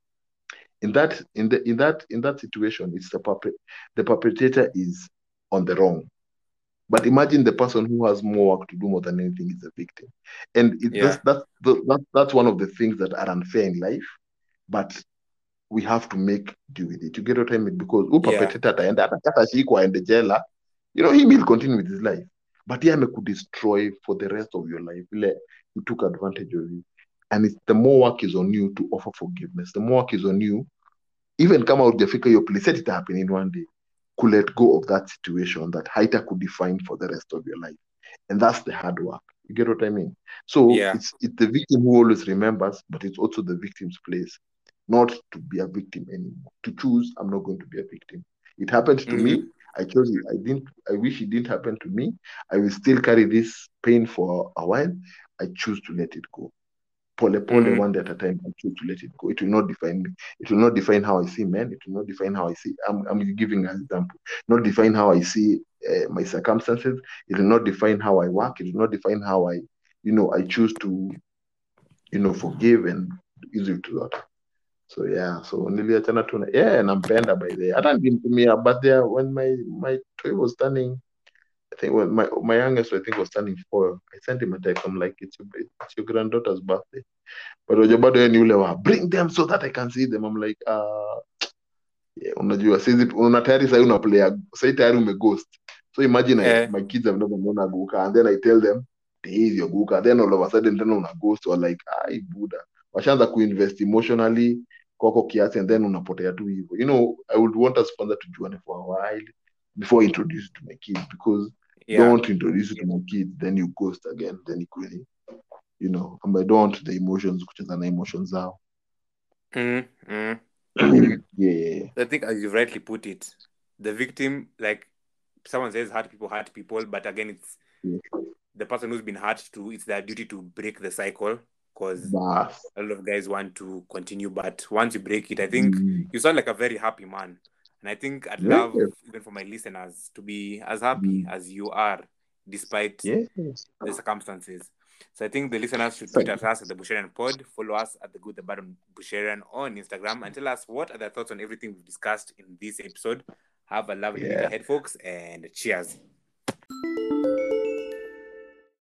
In that in the in that in that situation, it's the perpe- the perpetrator is on the wrong. But imagine the person who has more work to do more than anything is the victim. And it Yeah. that's that's the- that, that's one of the things that are unfair in life, but we have to make do with it. You get what I mean? Because who Yeah. perpetrator ataenda atashikwa aende jela, you know, he will continue with his life. But yeah, could destroy for the rest of your life. Like, he took advantage of you. And it's the more work is on you to offer forgiveness. The more work is on you, even kama hujafika your place, let it happen in one day, could let go of that situation that haita could define for the rest of your life. And that's the hard work. You get what I mean? So Yeah. it's it's the victim who always remembers, but it's also the victim's place not to be a victim anymore. To choose, I'm not going to be a victim. It happened to Mhm. me. I chose it. I didn't. I wish it didn't happen to me. I will still carry this pain for a while. I choose to let it go. Pole pole, Mhm. one day at a time. I choose to let it go. It will not define me. It will not define how I see men. It will not define how I see. I'm, I'm giving an example. Not define how I see uh, my circumstances. It will not define how I work. It will not define how I, you know, I choose to, you know, forgive and easy to that. So yeah, so niliachana tu na yeah, nampenda by the way. Hata nilimtumia birthday when my my toy was turning, I think when my my youngest I think was turning four. I sent him a text. I'm like, it's your, it's your granddaughter's birthday. But unajua bado yeye ni ule wa bring them so that I can see them. I'm like, uh yeah, unajua sisi una tayari sasa una play sasa tayari umeghost. So imagine I, Eh. my kids have never known a Guka, and then I tell them there is your Guka, then all of a sudden then una ghost or like ai buda. Washaanza kuinvest emotionally kwako kiasi and then unapotea tu hivyo. You know, I would want us kwanza tujuane for a while before I introduce you to my kids, because Yeah. don't introduce you to my kids then you ghost again, then equally, you know, and I don't want the emotions kucheza na emotions zao. Mhm. Mhm. yeah, yeah, yeah. I think, as you rightly put it, the victim, like someone says, hurt people hurt people, but again, it's Yeah. the person who's been hurt to. It's their duty to break the cycle, because Bas. a lot of guys want to continue, but once you break it, I think Mm. you sound like a very happy man, and I think I'd Yeah. love even for my listeners to be as happy Mm. as you are, despite Yeah. the circumstances. So I think the listeners should So, tweet at us at the Busharian Pod, follow us at the Good, the Bad, and Busharian on Instagram, and tell us what are their thoughts on everything we've discussed in this episode. Have a lovely week yeah. ahead, folks, and cheers.